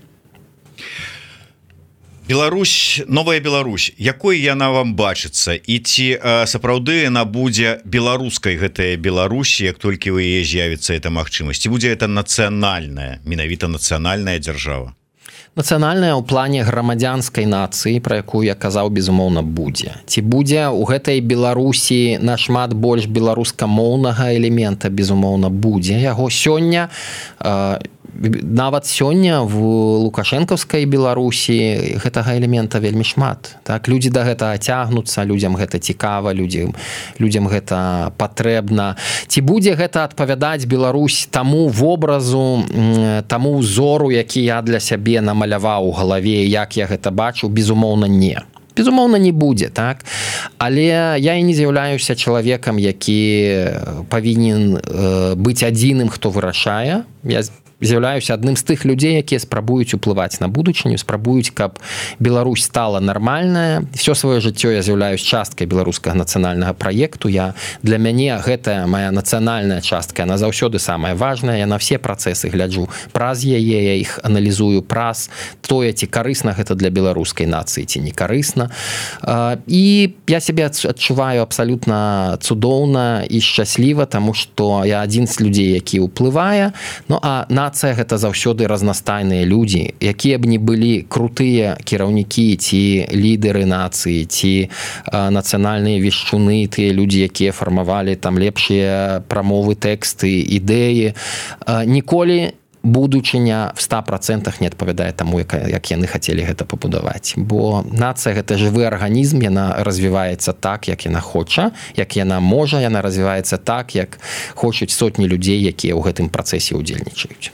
Беларусь, новая Беларусь, якой яна вам бачыцца, і ці э, сапраўды яна будзе беларускай гэтая Беларусі, як толькі ў яе з'явіцца эта магчымасць, ці будзе это нацыянальная, менавіта нацыянальная дзяржава? Нацыянальная ў плане грамадзянскай нацыі, пра якую я казаў, безумоўна, будзе. Ці будзе ў гэтай Беларусі нашмат больш беларускамоўнага элемента, безумоўна, будзе. Яго сёння, э, нават сёння в лукашэнкаўскай Беларусі гэтага элемента вельмі шмат. Так, людзі да гэтага цягнуцца, людзям гэта цікава, людзям, людзям гэта патрэбна. Ці будзе гэта адпавядаць Беларусь таму вобразу, таму ўзору, які я для сябе намаляваў у галаве, як я гэта бачу, безумоўна, не. Безумоўна, не будзе, так? Але я і не з'яўляюся чалавекам, які павінен э, быць адзіным, хто вырашае. Я з'яўляюся адным з тых людзей, якія спрабуюць уплываць на будучыню, спрабуюць, каб Беларусь стала нармальная. Всё сваё жыццё я з'яўляюсь часткай беларускага нацыянальнага праекту. Я, для мяне гэтая моя нацыянальная частка, яна заўсёды самая важная. Я на все працэсы гляджу праз яе, я іх аналізую праз тое, ці карысна гэта для беларускай нацыі, ці не карысна. І я сябе адчуваю абсалютна цудоўна і шчасліва, таму што я адзін з людзей, які ўплывае. Ну, а на нацыя гэта заўсёды разнастайныя людзі, якія б не былі крутыя кіраўнікі ці лідеры нацыі, ці а, нацыянальныя вешчуны, тыя людзі, якія фармавалі там лепшыя прамовы, тэксты, ідэі, а, ніколі будучыня в ста процентах не адпавядае таму, як, як яны хацелі гэта пабудаваць. Бо нацыя гэта жывы арганізм, яна развіваецца так, як яна хоча, як яна можа, яна развіваецца так, як хочуць сотні людзей, якія ў гэтым працэсе ўдзельнічаюць.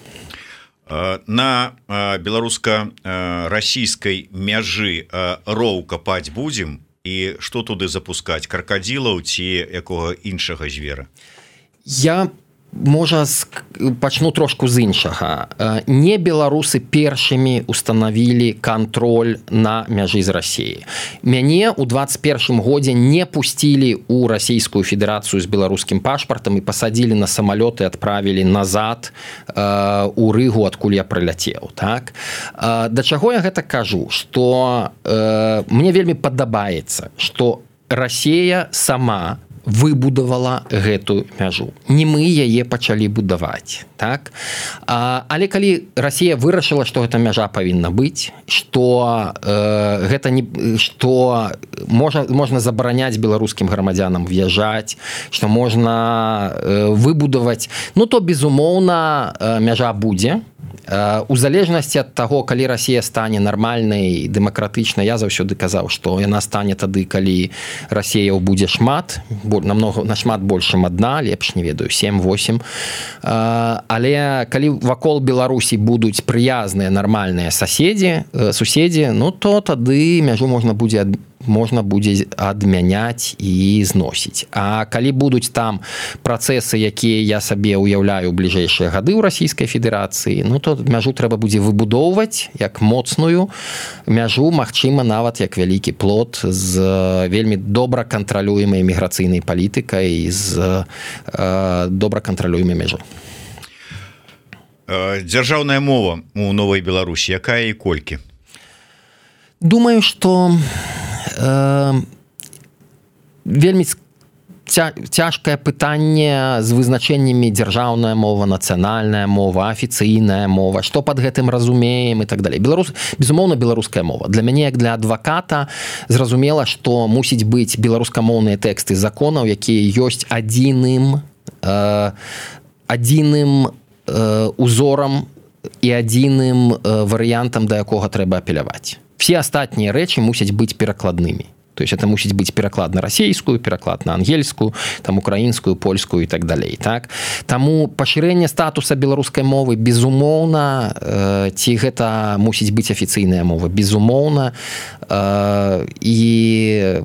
На беларуска-расійскай мяжы роў капаць будзем, і што туды запускаць, кракадзілаў ці якога іншага звера? Я можа пачну трошку з іншага. Не беларусы першымі устанавілі кантроль на мяжы з Расіяй. Мяне ў двадцать першым годзе не пусцілі ў Расійскую Федэрацыю з беларускім пашпартам і пасадзілі на самалёт і адправілі назад э, у Рыгу, адкуль я прыляцеў. Так? Э, да чаго я гэта кажу? Што э, мне вельмі падабаецца, што Расія сама выбудавала гэтую мяжу. Не мы яе пачалі будаваць. Так? А, але калі Расія вырашыла, што гэта мяжа павінна быць, што э, гэта не, што можна, можна забараняць беларускім грамадзянам в'язджаць, што можна э, выбудаваць, ну то, безумоўна, э, мяжа будзе. У залежнасці ад таго, калі Расія стане нармальнай, дэмакратычнай, я заўсёды казаў, што яна стане тады, калі расеяў будзе шмат, намного, нашмат больш, чым адна, лепш, не ведаю, сем-восем. Але калі вакол Беларусі будуць прыязныя, нармальныя соседі, суседзі, ну то тады мяжу можна будзе ад можна будзе адмяняць і зносіць. А калі будуць там працэсы, якія я сабе ўяўляю ў бліжэйшыя гады ў Расійскай Федэрацыі, ну то мяжу трэба будзе выбудоўваць як моцную мяжу, магчыма, нават як вялікі плот з вельмі добра кантралюемай міграцыйнай палітыкай, з э, добра кантралюемай мяжой. Дзяржаўная мова у Новай Беларусі, якая і колькі? Думаю, што э, вельмі ця, цяжкае пытанне з вызначэннямі дзяржаўная мова, нацыянальная мова, афіцыйная мова, што пад гэтым разумеем і так далей. Беларус, безумоўна, беларуская мова. Для мяне, як для адваката, зразумела, што мусіць быць беларускамоўныя тэксты законаў, якія ёсць адзіным э, адзіным э, узорам і адзіным э, варыянтам, да якога трэба апеляваць. Все астатнія рэчы мусяць быць перакладнымі. То есть это мусіць быць пераклад на расійскую, пераклад на ангельскую, там украінскую, польскую і так далей. Так? Таму пашырэнне статуса беларускай мовы безумоўна, э, ці гэта мусіць быць афіцыйная мова, безумоўна. Э, і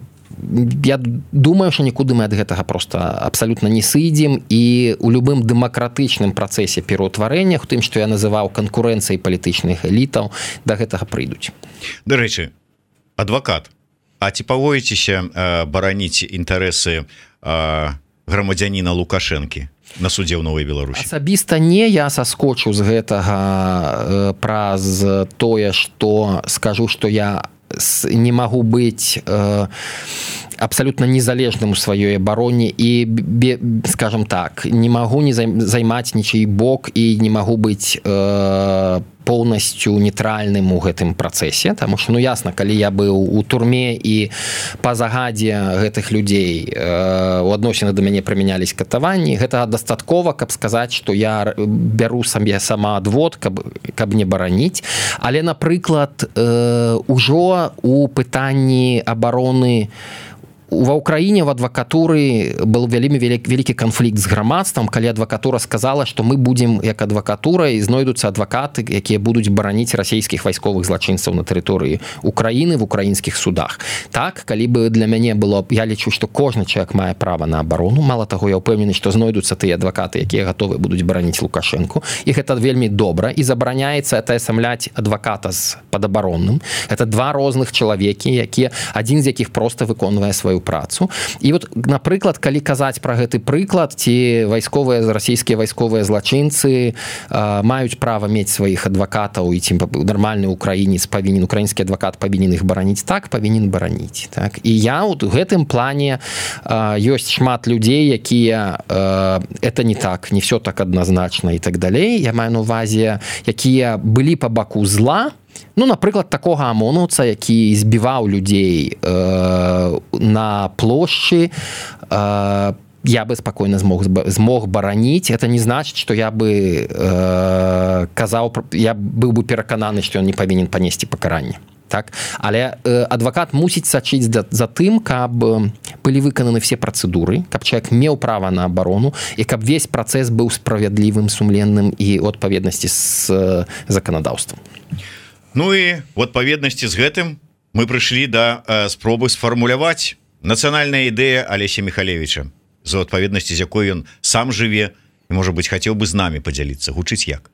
я думаю, што нікуды мы ад гэтага просто абсалютна не сыдзем, і у любым дэмакратычным працэсе пераўтварэння, у тым, што я называў канкурэнцыяй палітычных элітаў, да гэтага прыйдуць. Дарэчы, адвакат, а ці павоіцеся э, бараніць інтарэсы э, грамадзяніна Лукашэнкі на судзе ў Новай Беларусі? Асабіста не, я саскочу з гэтага э, праз тое, што скажу, што я не магу быць э, абсалютна незалежным у сваёй абароне і, скажем так, не магу не займаць нічый бок і не магу быць э, поўнасцю нейтральным у гэтым працэсе, таму што, ну, ясна, калі я быў у турме і па загадзе гэтых людзей э, у адносінах да мяне прымянялись катаванні, гэта дастаткова, каб сказаць, што я бяру сабе самаадвод, каб, каб не бараніць. Але, напрыклад, э, ужо у пытанні абароны ва ўкраіне в адвакатуры был вельмі вялікі канфлікт з грамадствам, калі адвакатура сказала, што мы будзем як адвакатура і знойдуцца адвакаты, якія будуць бараніць расійскіх вайсковых злачынцаў на тэрыторыі Украіны в украінскіх судах. Так, калі бы для мяне было, я лічу, што кожны чалавек мае права на абарону. Мала таго, я ўпэўнены, што знойдуцца тыя адвакаты, якія гатовы будуць бараніць Лукашэнку, і гэта вельмі добра, і забараняецца атаясамляць адваката з падабаронным. Гэта два розных чалавекі, якія адзін з якіх проста выконвае сваю працу. І вот, напрыклад, калі казаць пра гэты прыклад, ці вайсковыя, расійскія вайсковыя злачынцы э, маюць права мець сваіх адвакатаў, і ці нармальны украінец павінен, украінскі адвакат павінен іх бараніць, так, павінен бараніць. Так? І я вот у гэтым плане э, ёсць шмат людзей, якія э, это не так, не все так адназначна і так далей. Я маю на увазе, якія былі па баку зла. Ну, напрыклад, такога амонаўца, які збіваў людзей э, на плошчы, э, я бы спакойна змог, змог бараніць. Это не значыць, што я бы э, казаў, я быў бы перакананы, што ён не павінен панесці пакаранне. Так? Але э, адвакат мусіць сачыць за, за тым, каб былі выкананы все працэдуры, каб чалавек меў права на абарону, і каб весь працэс быў справядлівым, сумленным і ў адпаведнасці з э, заканадаўствам. Ну і в адпаведнасці з гэтым мы прыйшлі да э, спробы сфармуляваць нацыянальная ідэя Алеся Михалевича, з адпаведнасці з якой ён сам жыве і, можа быць, хацеў бы з намі падзяліцца. Гучыць як?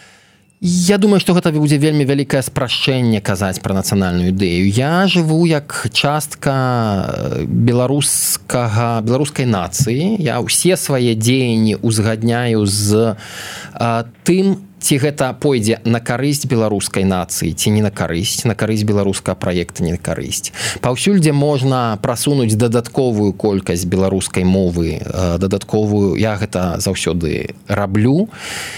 Я думаю, што гэта будзе вельмі вялікае спрашчэнне казаць пра нацыянальную ідэю. Я жыву як частка беларускага, беларускай нацыі. Я ўсе свае дзеянні узгадняю з а, тым, ці гэта пойдзе на карысць беларускай нацыі, ці не на карысць, на карысць беларускага праекта, не на карысць. Паўсюль, дзе можна прасунуць дадатковую колькасць беларускай мовы, дадатковую, я гэта заўсёды раблю.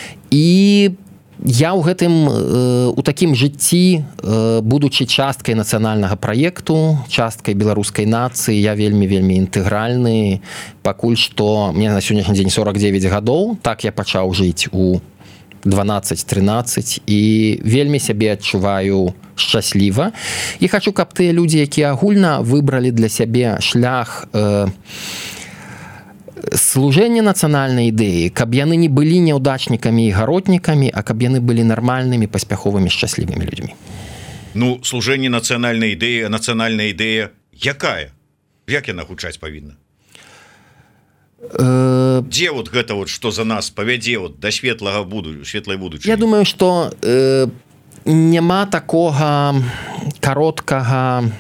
І я ў гэтым, у такім жыцці, будучы часткай нацыянальнага праекту, часткай беларускай нацыі, я вельмі-вельмі інтэгральны. Пакуль што мне на сённяшні дзень сорок девять гадоў, так я пачаў жыць у дванаццаць трынаццаць і вельмі сябе адчуваю шчасліва. І хачу, каб тыя людзі, якія агульна выбралі для сябе шлях э, служэння нацыянальнай ідэі, каб яны не былі няўдачнікамі і гаротнікамі, а каб яны былі нармальнымі, паспяховымі, шчаслівымі людзьмі. Ну, служэнне нацыянальнай ідэі, нацыянальная ідэя якая? Як яна гучаць павінна? Дзе вот гэта вот, што за нас павядзе вот да светлага буду, светлай будучыні? Я думаю, што э, няма такога кароткага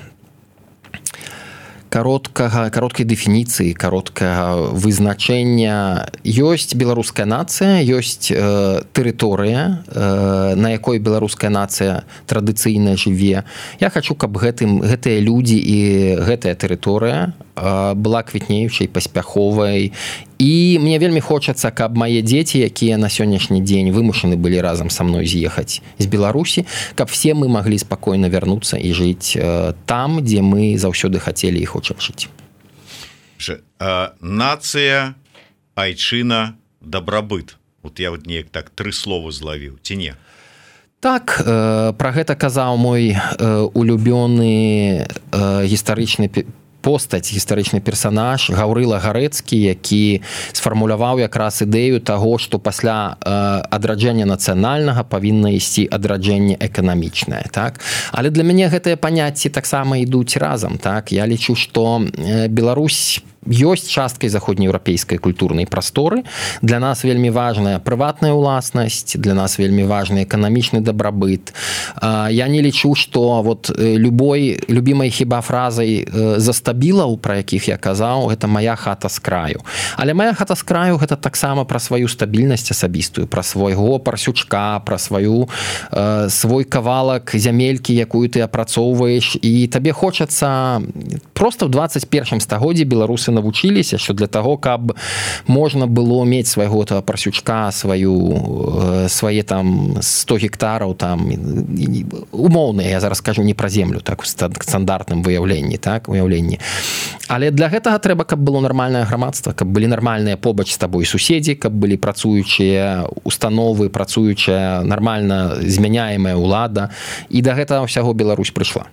кароткага, кароткай дэфініцыі, кароткага вызначэння. Ёсць беларуская нацыя, ёсць э, тэрыторыя, э, на якой беларуская нацыя традыцыйна жыве. Я хачу, каб гэтым, гэтыя людзі і гэтая тэрыторыя э, была квітнеючай, паспяховай. І мне вельмі хочацца, каб мае дзеці, якія на сённяшні дзень вымушаны былі разам са мной з'ехаць з Беларусі, каб все мы маглі спакойна вярнуцца і жыць э, там, дзе мы заўсёды хацелі і хочам жыць. А, нацыя, айчына, дабрабыт. Вот я вот неяк так тры словы злавіў, ці не? Так, э, пра гэта казаў мой э, улюбёны э, гістарычны постаць, гістарычны персанаж Гаўрыла Гарэцкі, які сфармуляваў якраз ідэю таго, што пасля э, адраджэння нацыянальнага павінна ісці адраджэнне эканамічнае, так? Але для мяне гэтыя паняцці таксама ідуць разам, так? Я лічу, што э, Беларусь ёсць часткай заходнееўрапейскай культурнай прасторы. Для нас вельмі важная прыватная ўласнасць, для нас вельмі важны эканамічны дабрабыт. Я не лічу, што вот любой любімай хіба фразай застабілаў, пра якіх я казаў, гэта моя хата з краю. Але моя хата з краю гэта таксама пра сваю стабільнасць асабістую, пра свайго парсючка, пра сваю свой кавалак зямелькі, якую ты апрацоўваеш, і табе хочацца проста ў двадцать першым стагоддзі беларусы навучыліся, що для того, каб можна было мець свайго того парсючка, сваю свае там сто гектараў там умоўныя, я зараз кажу не пра землю, так у стандартным выяўленні, так, уяўленні. Але для гэтага трэба, каб было нармальнае грамадства, каб былі нармальныя побач з табой суседзі, каб былі працуючыя установы, працуючая нармальна змяняемая ўлада, і да гэтага ўсяго Беларусь прыйшла.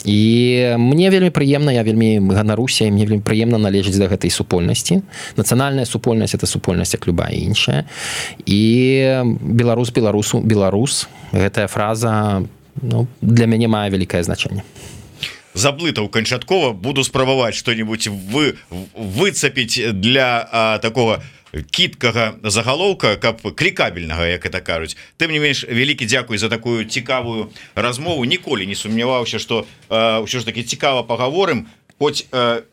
І мне вельмі прыемна, я вельмі ганаруся, і мне вельмі прыемна належыць да гэтай супольнасці. Нацыянальная супольнасць – это супольнасць, як любая іншая. І беларус беларусу беларус, гэтая фраза, ну, для мяне мае вялікае значэнне. Заблытаў канчаткова, буду спрабаваць што-небудзь вы, выцапіць для а, такого кіткага загалоўка, каб клікабельнага, як это кажуць. Тым не менш, вялікі дзякуй за такую цікавую размову. Ніколі не сумняваўся, што ўсё ж таки цікава пагаворым, хоць э,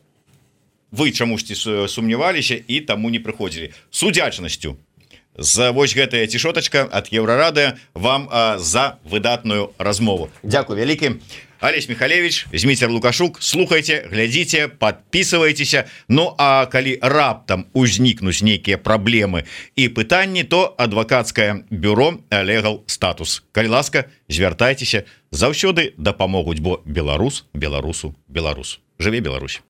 вы чамусьці сумняваліся і таму не прыходзілі. С удзячнасцю за вось гэтая цішотачка ад Еўрарадыё вам э, за выдатную размову. Дзякуй вялікі. Алесь Михалевич, Зміцер Лукашук, слухайте, глядзіце, подписывайтеся. Ну а калі раптам узнікнуць нейкія праблемы і пытанні, то адвакацкае бюро Legal Status. Калі ласка, звяртайцеся, заўсёды дапамогуць, бо беларус беларусу беларус. Жыве Беларусь.